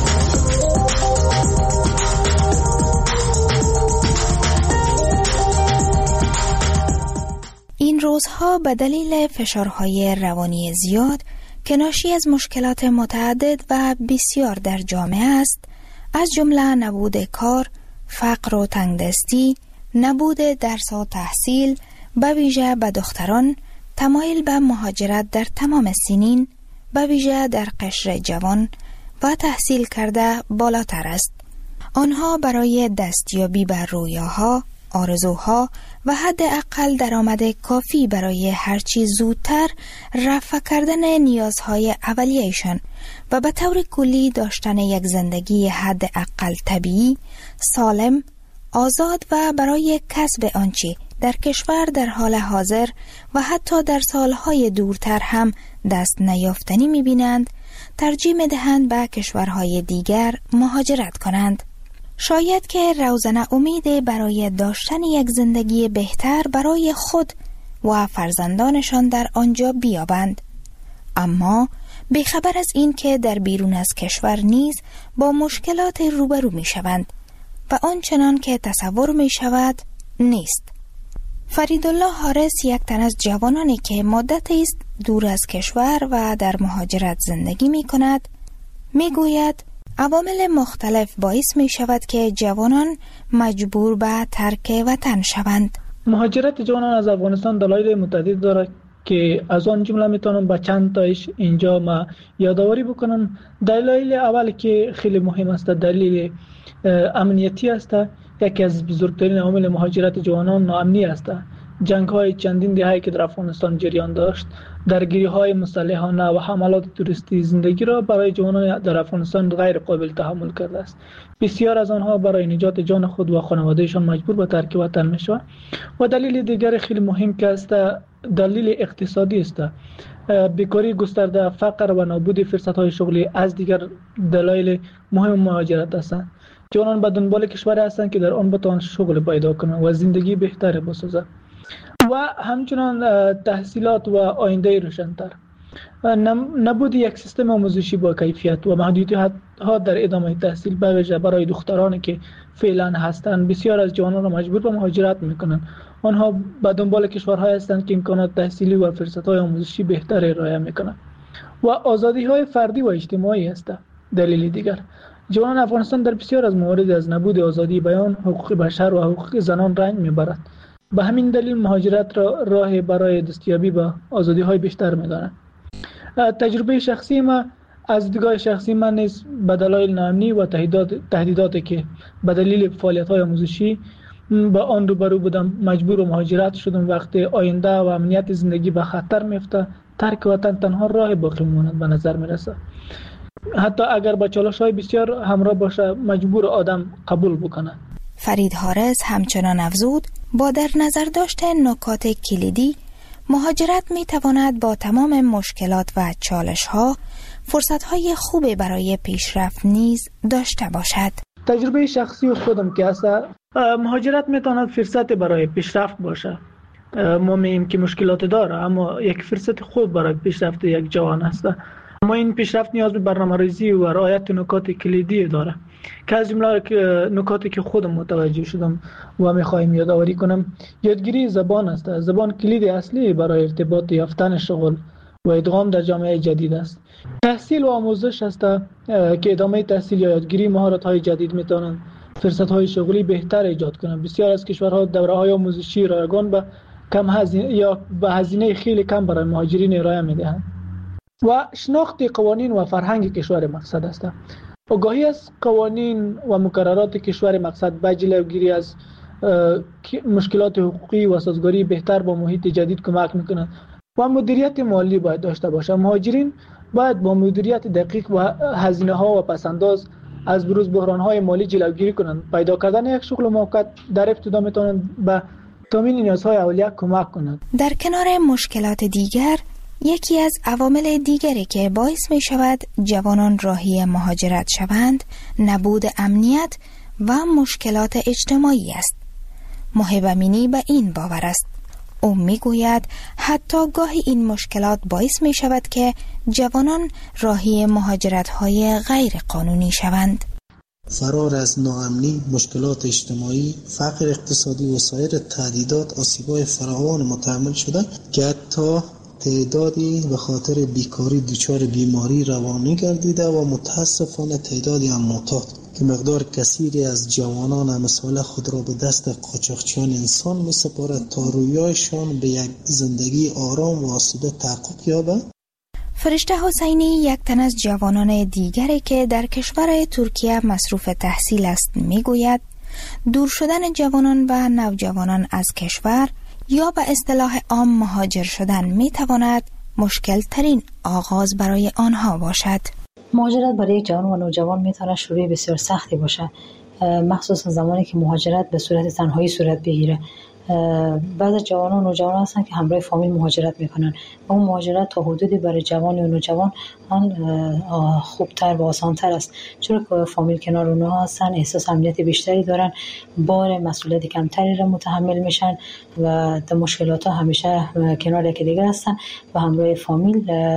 این روزها به دلیل فشارهای روانی زیاد که ناشی از مشکلات متعدد و بسیار در جامعه است، از جمله نبود کار، فقر و تنگدستی، نبود درس و تحصیل، به ویژه به دختران تمایل به مهاجرت در تمام سنین به ویژه در قشر جوان و تحصیل کرده بالاتر است. آنها برای دستیابی به رویاها، آرزوها و حداقل درآمد کافی برای هرچی زودتر رفع کردن نیازهای اولیه‌شان و به طور کلی داشتن یک زندگی حداقل طبیعی، سالم، آزاد و برای کسب آنچه در کشور در حال حاضر و حتی در سالهای دورتر هم دست نیافتنی می‌بینند، ترجیح می‌دهند به کشورهای دیگر مهاجرت کنند. شاید که روزنه امید برای داشتن یک زندگی بهتر برای خود و فرزندانشان در آنجا بیابند، اما بیخبر از این که در بیرون از کشور نیز با مشکلات روبرو می شوند و آنچنان که تصور می شود نیست. فریدالله حارس یک تن از جوانانی که مدتی است دور از کشور و در مهاجرت زندگی می کند می گوید عوامل مختلف باعث می شود که جوانان مجبور به ترک وطن شوند. مهاجرت جوانان از افغانستان دلایل متعدد دارد که از آن جمله میتونم با چند تایش اینجا ما یادآوری بکنم. دلایل اول که خیلی مهم است دلیل امنیتی است. یکی از بزرگترین عوامل مهاجرت جوانان ناامنی است. جنگ های چندین دهه که در افغانستان جریان داشت، درگیری های مسلحانه و حملات توریستی زندگی را برای جوانان در افغانستان غیر قابل تحمل کرده است. بسیار از آنها برای نجات جان خود و خانوادهشان مجبور به ترک وطن میشوند. و دلیل دیگر خیلی مهم که است دلیل اقتصادی است. بیکاری گسترده، فقر و نابود فرصت های شغلی از دیگر دلایل مهم مهاجرت هستند. جوانان به دنبال کشوری هستند که در آن بتوان شغل پیدا کنند و زندگی بهتری بسازند و همچنان تحصیلات و آینده روشن‌تر. نبود یک سیستم آموزشی با کیفیت و محدودیت‌ها در ادامه تحصیل به ویژه برای دخترانی که فعلا هستند بسیار از جوانان را مجبور به مهاجرت می‌کنند. آنها به دنبال کشورهایی هستند که امکانات تحصیلی و فرصت‌های آموزشی بهتری ارائه می‌کنند و آزادی‌های فردی و اجتماعی هستند. دلیل دیگر جوانان افغانستان در بسیار از موارد از نبود آزادی بیان، حقوق بشر و حقوق زنان رنج می‌برند. به همین دلیل مهاجرت را راه برای دستیابی به آزادی‌های بیشتر می‌دانند. تجربه شخصی ما از دیدگاه شخصی من نیز به دلایل ناامنی و تهدیدات تهدیداتی که به دلیل فعالیت‌های آموزشی با آن روبرو بودم مجبور به مهاجرت شدم. وقتی آینده و امنیت زندگی به خطر میفته، ترک وطن تنها راه باقی ماند به نظر میرسه. حتی اگر با چالش‌های بسیار همراه باشه مجبور آدم قبول بکنه. فرید حارس همچنان افزود با در نظر داشتن نکات کلیدی، مهاجرت می تواند با تمام مشکلات و چالش‌ها فرصت‌های خوبی برای پیشرفت نیز داشته باشد. تجربه شخصی خودم که است مهاجرت می تواند فرصت برای پیشرفت باشه. ما می‌گوییم که مشکلات داره اما یک فرصت خوب برای پیشرفت یک جوان است. اما این پیشرفت نیاز به برنامه‌ریزی و رعایت نکات کلیدی داره که از جمله نکاتی که خودم متوجه شدم و می‌خوایم یادآوری کنم یادگیری زبان است. زبان کلید اصلی برای ارتباط یافتن شغل و ادغام در جامعه جدید است. تحصیل و آموزش است که ادامه تحصیل یا یادگیری مهارت‌های جدید می‌توانند فرصت‌های شغلی بهتر ایجاد کنند. بسیار از کشورها دوره‌های آموزشی رایگان به کم هزینه یا به هزینه خیلی کم برای مهاجرین ارائه می‌دهند. و شناخت قوانین و فرهنگ کشور مقصد است. آگاهی از قوانین و مقررات کشور مقصد به جلوگیری از مشکلات حقوقی و سازگاری بهتر با محیط جدید کمک می‌کند. و مدیریت مالی باید داشته باشند. مهاجرین باید با مدیریت دقیق و هزینه‌ها و پس‌انداز از بروز بحران‌های مالی جلوگیری کنند. پیدا کردن یک شغل موقت در ابتدا می‌تواند به تامین نیازهای اولیه کمک کند. در کنار مشکلات دیگر، یکی از عوامل دیگری که باعث می شود جوانان راهی مهاجرت شوند، نبود امنیت و مشکلات اجتماعی است. محب امینی به این باور است. او می گوید حتی گاهی این مشکلات باعث می شود که جوانان راهی مهاجرت های غیر قانونی شوند. فرار از ناامنی، مشکلات اجتماعی، فقر اقتصادی و سایر تهدیدات آسیب‌های فراوان متحمل شدند که حتی تعدادی به خاطر بیکاری دچار بیماری روانی گردیده و متاسفانه تعدادی هم معتاد که مقدار کثیری از جوانان امسال خود را به دست قاچاقچیان انسان می سپارد تا رویایشان به یک زندگی آرام و آسوده تحقق یابد. فرشته حسینی یک تن از جوانان دیگری که در کشور ترکیه مصروف تحصیل است میگوید دور شدن جوانان و نوجوانان از کشور یا به اصطلاح عام مهاجر شدن میتواند مشکل ترین آغاز برای آنها باشد. مهاجرت برای یک جوان و نوجوان میتونه شروع بسیار سختی باشه، مخصوصا زمانی که مهاجرت به صورت تنهایی صورت بگیره. بعضی جوانان و نوجوانان هستن که همراه فامیل مهاجرت میکنن و اون مهاجرت تا حدودی برای جوان و نوجوان آن خوبتر و آسانتر است، چرا که فامیل کنار اونها هستن، احساس امنیت بیشتری دارن، بار مسئولیت کمتری را متحمل میشن و در مشکلات ها همیشه کنار یکی دیگه هستن و همراه فامیل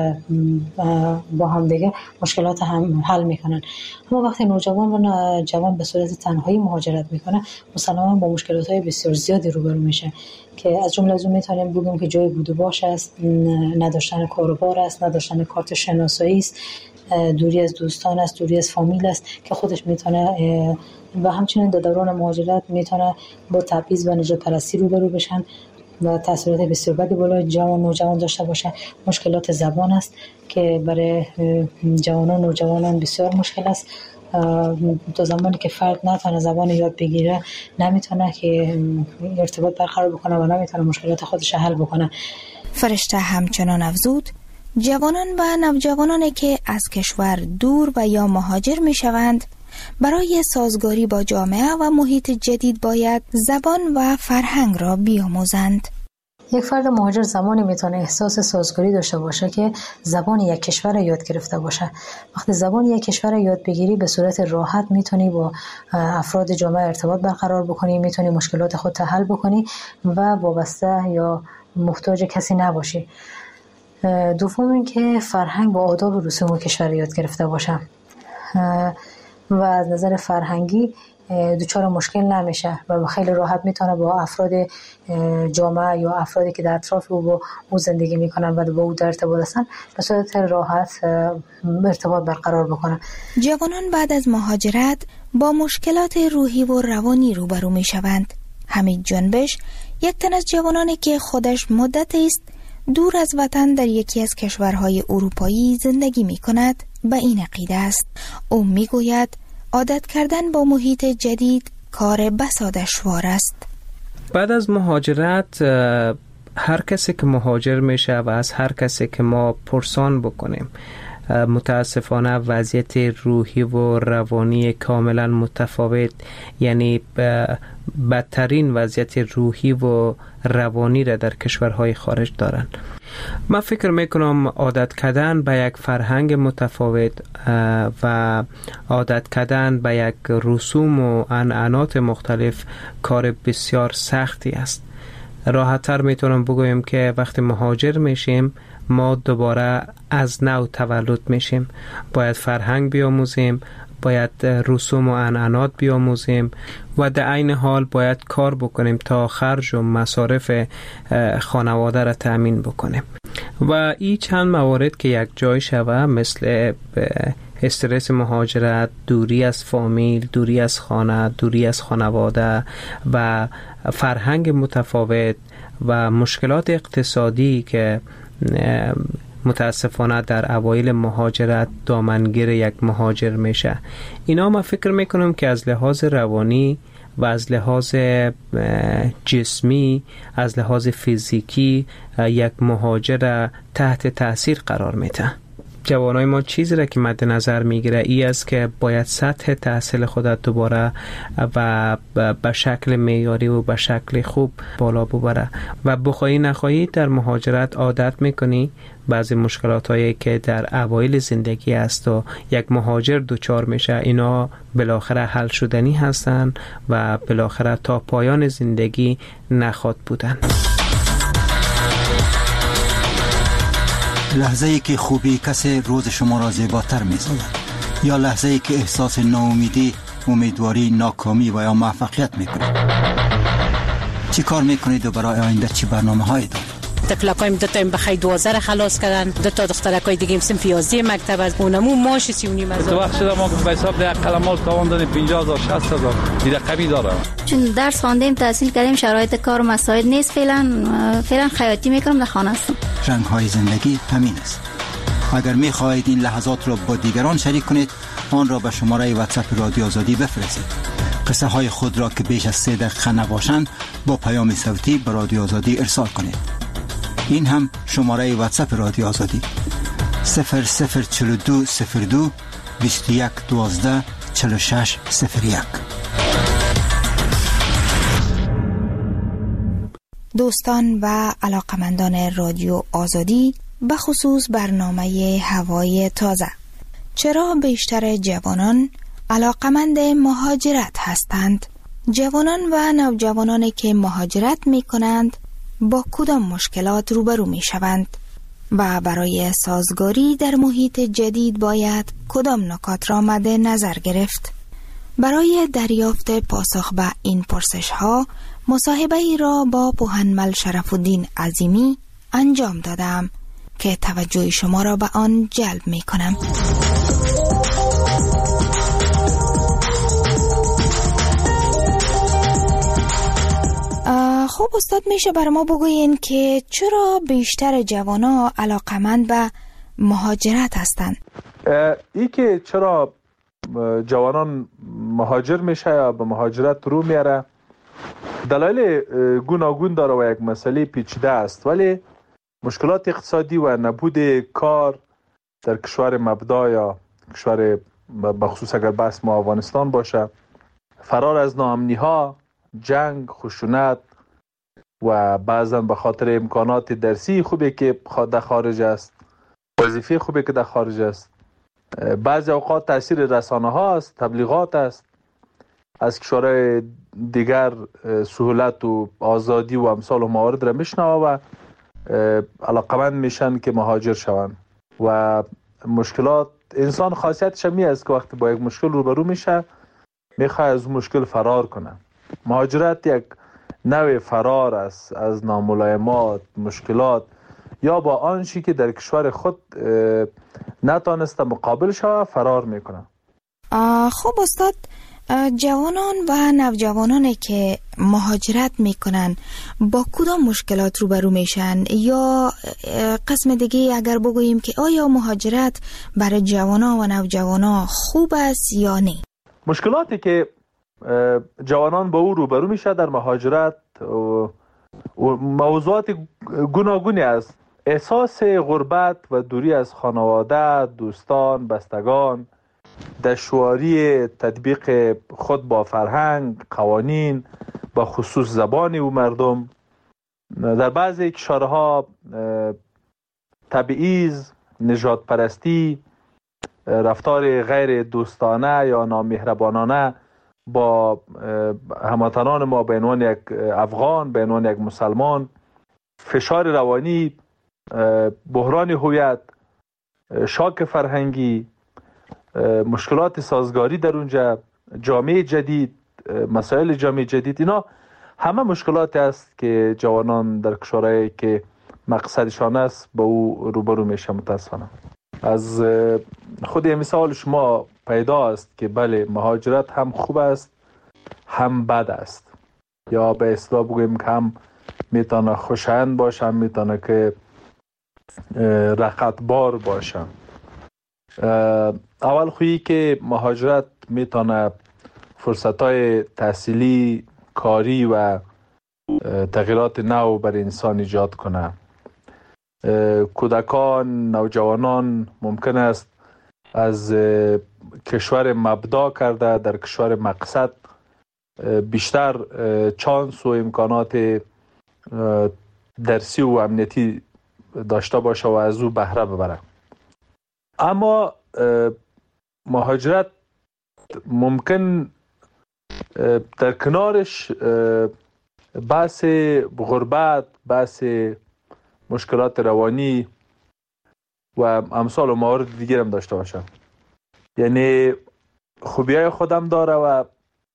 با هم دیگه مشکلات هم حل میکنن. اما وقتی نوجوان و جوان به صورت تنهایی مهاجرت میکنه مسلماً با مشکلات های بسیار زیادی روبرو میشه که از جمله از اون میتونیم بگیم که جای بود و باش است، نداشتن کاروبار است، نداشتن کارت شناسایی است، دوری از دوستان است، دوری از فامیل است که خودش میتونه و همچنین در دوران مهاجرت میتونه با تبعیض و نژاد پرستی روبرو بشن و تاثیرات بسیار بدی بالای جوان و نوجوان داشته باشه. مشکلات زبان است که برای جوانان و نوجوانان بسیار مشکل است. تا زمانی که فرد نتونه زبان یاد بگیره نمیتونه که ارتباط برقرار بکنه و نمیتونه مشکلات خودش حل بکنه. فرشته همچنان افزود جوانان و نوجوانانی که از کشور دور و یا مهاجر می شوند برای سازگاری با جامعه و محیط جدید باید زبان و فرهنگ را بیاموزند. یک فرد مهاجر زمانی میتونه احساس سازگاری داشته باشه که زبان یک کشور یاد گرفته باشه. وقتی زبان یک کشور یاد بگیری به صورت راحت میتونی با افراد جامعه ارتباط برقرار بکنی، میتونی مشکلات خود حل بکنی و وابسته یا محتاج کسی نباشی. دوم این که فرهنگ و آداب و رسوم کشور یاد گرفته باشه و از نظر فرهنگی دچار مشکل نمیشه و خیلی راحت میتونه با افراد جامعه یا افرادی که در اطراف او با او زندگی میکنن و با او در ارتباط هستن به صورت راحت ارتباط برقرار بکنن. جوانان بعد از مهاجرت با مشکلات روحی و روانی روبرو میشوند. حمید جنبش یک تن از جوانانی که خودش مدت است دور از وطن در یکی از کشورهای اروپایی زندگی میکند به این عقیده است. او میگوید عادت کردن با محیط جدید کار بسا دشوار است. بعد از مهاجرت هر کسی که مهاجر میشه و از هر کسی که ما پرسان بکنیم متاسفانه وضعیت روحی و روانی کاملا متفاوت، یعنی بدترین وضعیت روحی و روانی را در کشورهای خارج دارند. من فکر میکنم عادت کردن به یک فرهنگ متفاوت و عادت کردن به یک رسوم و عنعنات مختلف کار بسیار سختی است. راحت‌تر میتونم بگویم که وقتی مهاجر میشیم ما دوباره از نو تولد میشیم، باید فرهنگ بیاموزیم، باید رسوم و عنعنات بیاموزیم و در عین حال باید کار بکنیم تا خرج و مصارف خانواده را تأمین بکنیم و این چند موارد که یک جای شوه مثل استرس مهاجرت، دوری از فامیل، دوری از خانه، دوری از خانواده و فرهنگ متفاوت و مشکلات اقتصادی که متاسفانه در اوایل مهاجرت دامنگیر یک مهاجر میشه. اینا ما فکر میکنم که از لحاظ روانی و از لحاظ جسمی، از لحاظ فیزیکی یک مهاجر تحت تاثیر قرار میده. جوانای ما چیزی را که مد نظر میگیره ای است که باید سطح تحصیل خودت دوباره و به شکل معیاری و به شکل خوب بالا ببره و بخوایی نخواهی در مهاجرت عادت میکنی بعضی مشکلات هایی که در اوایل زندگی است و یک مهاجر دوچار میشه اینا بالاخره حل شدنی هستن و بالاخره تا پایان زندگی نخواد بودن. لحظه ای که خوبی کسی روز شما را زیباتر می سازد یا لحظه ای که احساس ناامیدی، امیدواری، ناکامی و یا موفقیت می کنید. چی کار می کنید و برای آینده چی برنامه هایی دارید؟ تفلکایم دو تا این بخای دوازده خلاص کردن، دو تا دخترکای دیگه صنف یازده مکتب از اونمو ماش سی و نیم هزار. وقت شده ما به حساب ده قلمال تاوان دادیم پنجاه هزار شصت هزار دیگه کمی داره. چون درس خواندیم تحصیل کردیم شرایط کار و مساعد نیست، فعلا فعلا خیاطی میکنم در خانه هستم. رنگ های زندگی همین است. اگر می خواهید این لحظات را با دیگران شریک کنید آن را به شماره واتساپ رادیو آزادی بفرستید. قصه های خود را که بیش از سه دقیقه نباشند با پیام صوتی به رادیو آزادی ارسال کنید. این هم شماره واتساپ رادیو آزادی صفر صفر چهل و دو صفر دو بیست و یک دوازده چهل و شش صفر یک. دوستان و علاقمندان رادیو آزادی، به خصوص برنامه هوای تازه، چرا بیشتر جوانان علاقمند مهاجرت هستند؟ جوانان و نوجوانانی که مهاجرت می کنند با کدام مشکلات روبرو می شوند و برای سازگاری در محیط جدید باید کدام نکات را مد نظر گرفت؟ برای دریافت پاسخ به این پرسش ها مصاحبه ای را با پوهنمل شرف الدین عظیمی انجام دادم که توجه شما را به آن جلب می کنم. خب استاد، میشه برای ما بگوین که چرا بیشتر جوانا علاقمند به مهاجرت هستند؟ ای که چرا جوانان مهاجر میشه یا به مهاجرت رو میاره دلایل گوناگون داره و یک مسئله پیچیده است، ولی مشکلات اقتصادی و نبود کار در کشور مبدا یا کشور بخصوص اگر بحث ما افغانستان باشه، فرار از ناامنی ها، جنگ، خشونت و بعضا به خاطر امکانات درسی خوبی که در خارج است، وظیفه خوبی که در خارج است، بعضی اوقات تاثیر رسانه ها است، تبلیغات است، از کشورهای دیگر سهولت و آزادی و امثال و موارد را میشنوه و علاقمند میشن که مهاجر شوند. و مشکلات انسان خاصیتش می است که وقتی با یک مشکل روبرو میشه میخواد از مشکل فرار کنه. مهاجرت یک نوع فرار است از ناملایمات، مشکلات یا با آنچه که در کشور خود نتانسته مقابل شوه فرار میکنه. خب استاد، جوانان و نوجوانانی که مهاجرت میکنن با کدام مشکلات روبرو میشن؟ یا قسم دیگه اگر بگوییم که آیا مهاجرت برای جوانان و نوجوانان خوب است یا نه؟ مشکلاتی که جوانان با او روبرو میشه در مهاجرت و موضوعات گوناگونی است. احساس غربت و دوری از خانواده، دوستان، بستگان، دشواری تطبیق خود با فرهنگ، قوانین، با خصوص زبان و مردم، در بعضی کشورها تبعیض، نژاد پرستی، رفتار غیر دوستانه یا نامهربانانه با هموطنان ما به عنوان یک افغان، به عنوان یک مسلمان، فشار روانی، بحران هویت، شاک فرهنگی، مشکلات سازگاری در اونجا، جامعه جدید، مسائل جامعه جدید، اینا همه مشکلات است که جوانان در کشورهایی که مقصدشان است با او روبرو میشه. متاسفانه از خود مثال شما پیدا است که بله، مهاجرت هم خوب است هم بد است، یا به اصطلاح بگوییم که هم میتونه خوشایند باشه، هم میتونه که رقتبار باشه. اول خویی که مهاجرت میتونه فرصتهای تحصیلی، کاری و تغییرات نو بر انسان ایجاد کنه. کودکان، نوجوانان ممکن است از کشور مبدا کرده در کشور مقصد بیشتر چانس و امکانات درسی و امنیتی داشته باشه و از او بهره ببره. اما مهاجرت ممکن در کنارش بحث غربت، بحث مشکلات روانی و امثال و موارد دیگر هم داشته باشه. یعنی خوبیای خودم داره و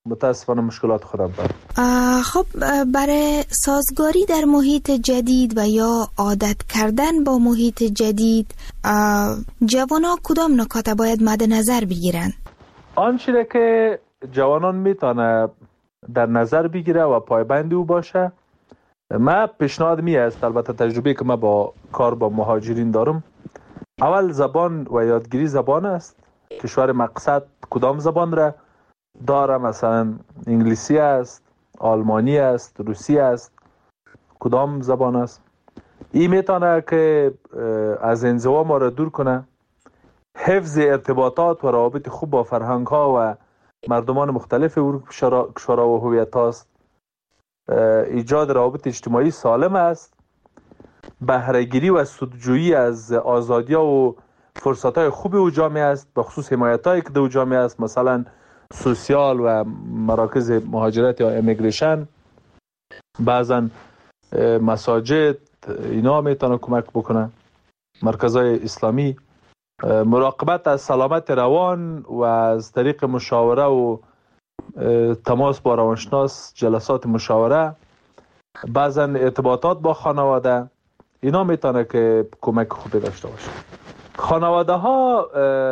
متاسفانه مشکلات خودم دارم. خب برای سازگاری در محیط جدید و یا عادت کردن با محیط جدید جوانان کدام نکات باید مد نظر بگیرن؟ آنچه که جوانان میتونه در نظر بگیره و پایبند او باشه، من پیشنهاد می است، البته تجربه که من با کار با مهاجرین دارم، اول زبان و یادگیری زبان است. کشور مقصد کدام زبان را داره؟ مثلا انگلیسی است، آلمانی است، روسی است، کدام زبان است؟ این میتونه که از انزوا ما را دور کنه. حفظ ارتباطات و روابط خوب با فرهنگ ها و مردمان مختلف کشورها و هویت هاست. ایجاد روابط اجتماعی سالم است. بهره‌گیری و سودجویی از آزادی و فرصت های خوبی او جامعه است، به خصوص حمایت هایی که دو جامعه است، مثلا سوسیال و مراکز مهاجرت یا امیگریشن، بعضا مساجد، اینا میتونه کمک بکنه، مرکزهای اسلامی، مراقبت از سلامت روان و از طریق مشاوره و تماس با روانشناس، جلسات مشاوره، بعضا ارتباطات با خانواده، اینا میتونه که کمک خوبی داشته باشه. خانواده ها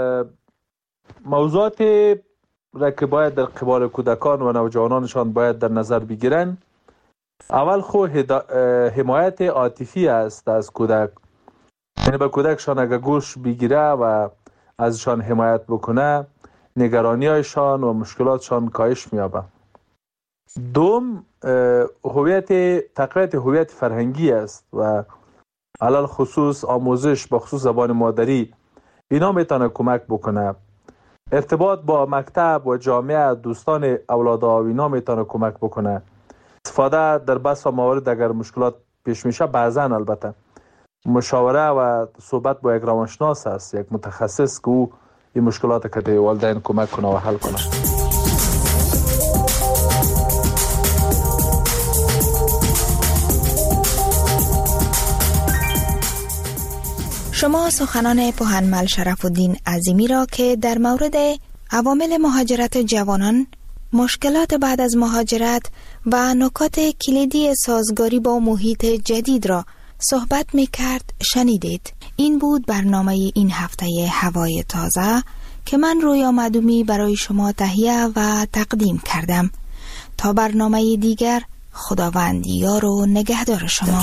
موضوعاتی را که باید در قبال کودکان و نوجوانانشان باید در نظر بگیرن، اول خو حمایت عاطفی است از کودک، یعنی به کودکشان اگر گوش بگیره و ازشان حمایت بکنه، نگرانی هایشان و مشکلاتشان کاهش میابه. دوم، هویت تقویت هویت فرهنگی است و علل خصوص آموزش به خصوص زبان مادری، اینا میتونه کمک بکنه. ارتباط با مکتب و جامعه، دوستان اولادا و اینا میتونه کمک بکنه. استفاده در بس و موارد اگر مشکلات پیش میشه، بعضا البته مشاوره و صحبت با یک روانشناس است، یک متخصص که او این مشکلات که در والدین کمک کنه و حل کنه. شما سخنان پوهنمل شرف الدین عظیمی را که در مورد عوامل مهاجرت جوانان، مشکلات بعد از مهاجرت و نکات کلیدی سازگاری با محیط جدید را صحبت می کرد شنیدید. این بود برنامه این هفته هوای تازه که من رویا معدومی برای شما تهیه و تقدیم کردم. تا برنامه دیگر، خداوند یار و نگهدار شما.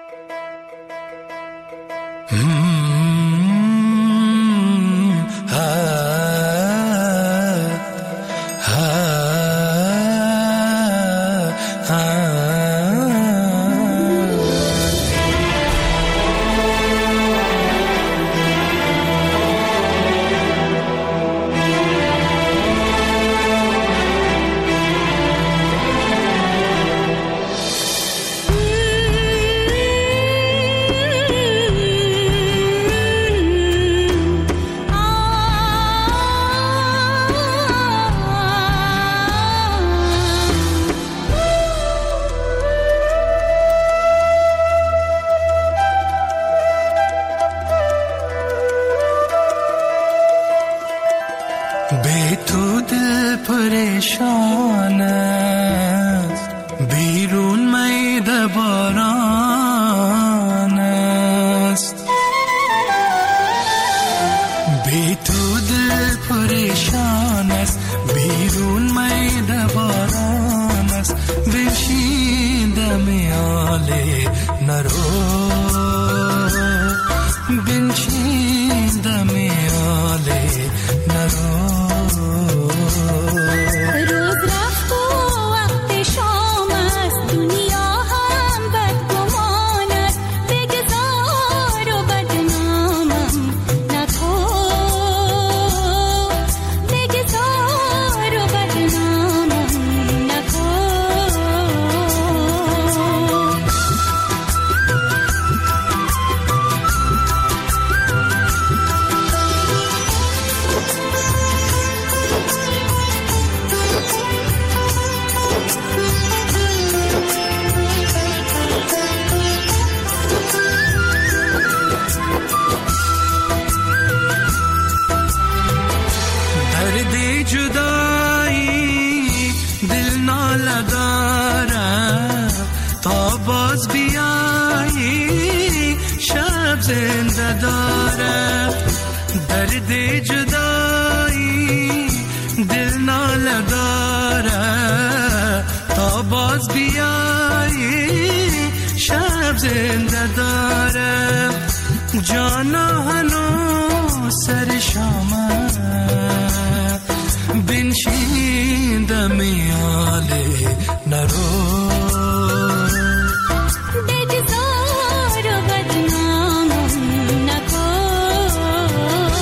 बे तू दिल परेशान بیرون مید باران است بی تو دل پریشان است بیرون مید باران است بنشیندم یاله نرو بنشیندم یاله نرو نداره، درد جدایی دل ناله داره، تا باز بیایی شب زنده داره، جانا هنوز سر شامه بنشین دمی آلی نرو، بگذار و بدنامم نکن.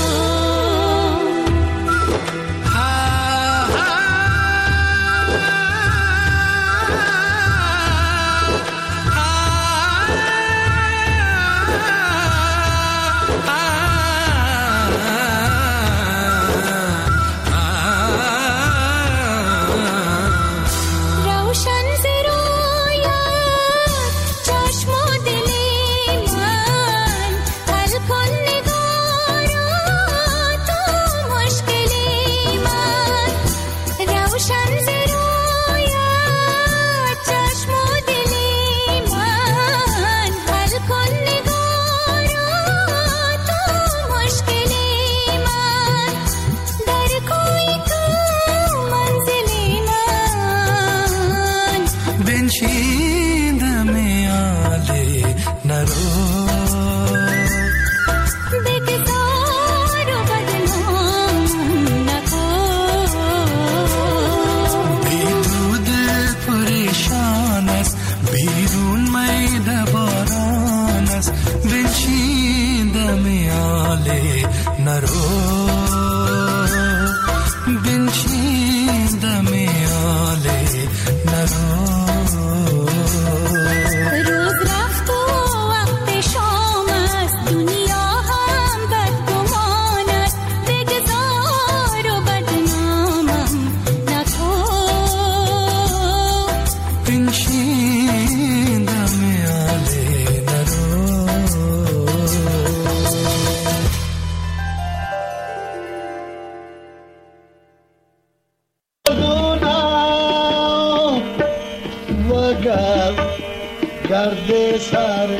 گرد سر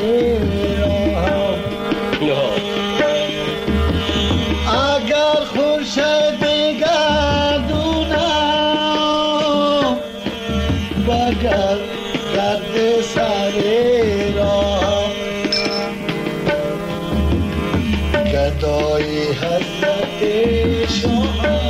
اگر خورشید گردونم وگر گرد سر راه گدای حضرت شاه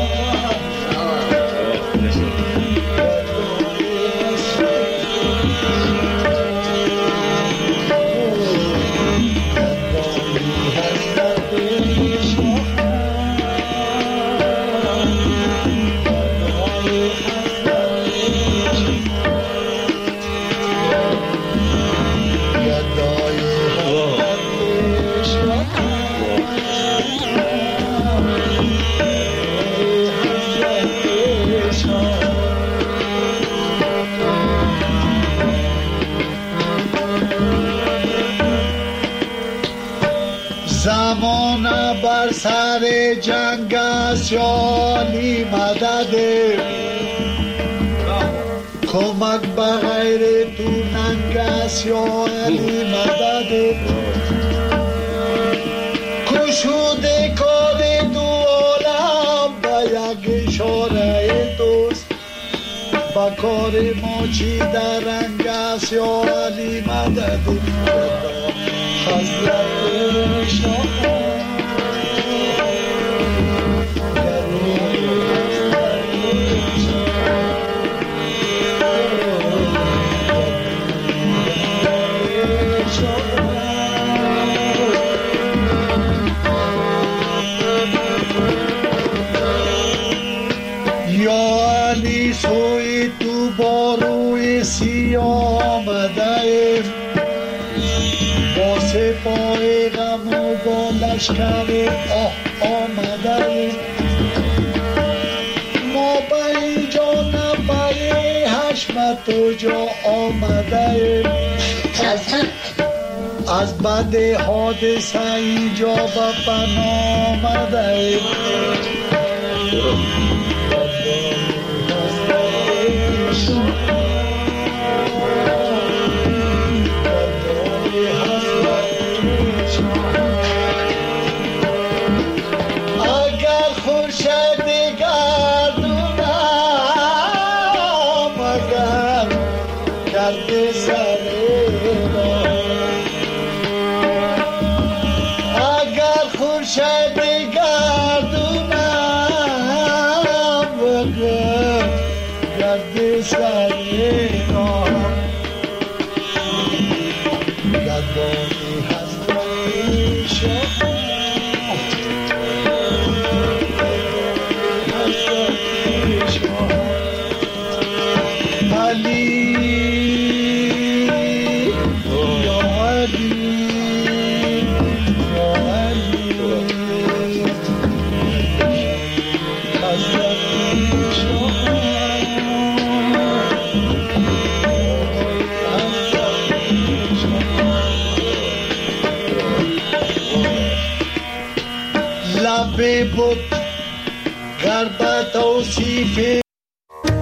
زمانه بر سر جنگ است یا علی مدد کمک بغیر تو ننگ است یا علی مدد کشوده کار دو عالم با یک اشاره توست با کار ما چی در رنگ است یا علی مدد حضرت شاه یا علی سوی تو با روی سیاه آمده با سپاه غم و با لشکر آه آمده ما به اینجا نبری حشمت و جا آمده از بد حادثه اینجا به پناه آمده گرد سر راه گردانی هستی شاه هستی شاه علی یا علی یا علی هستی شاه لبه بود گر به توصیف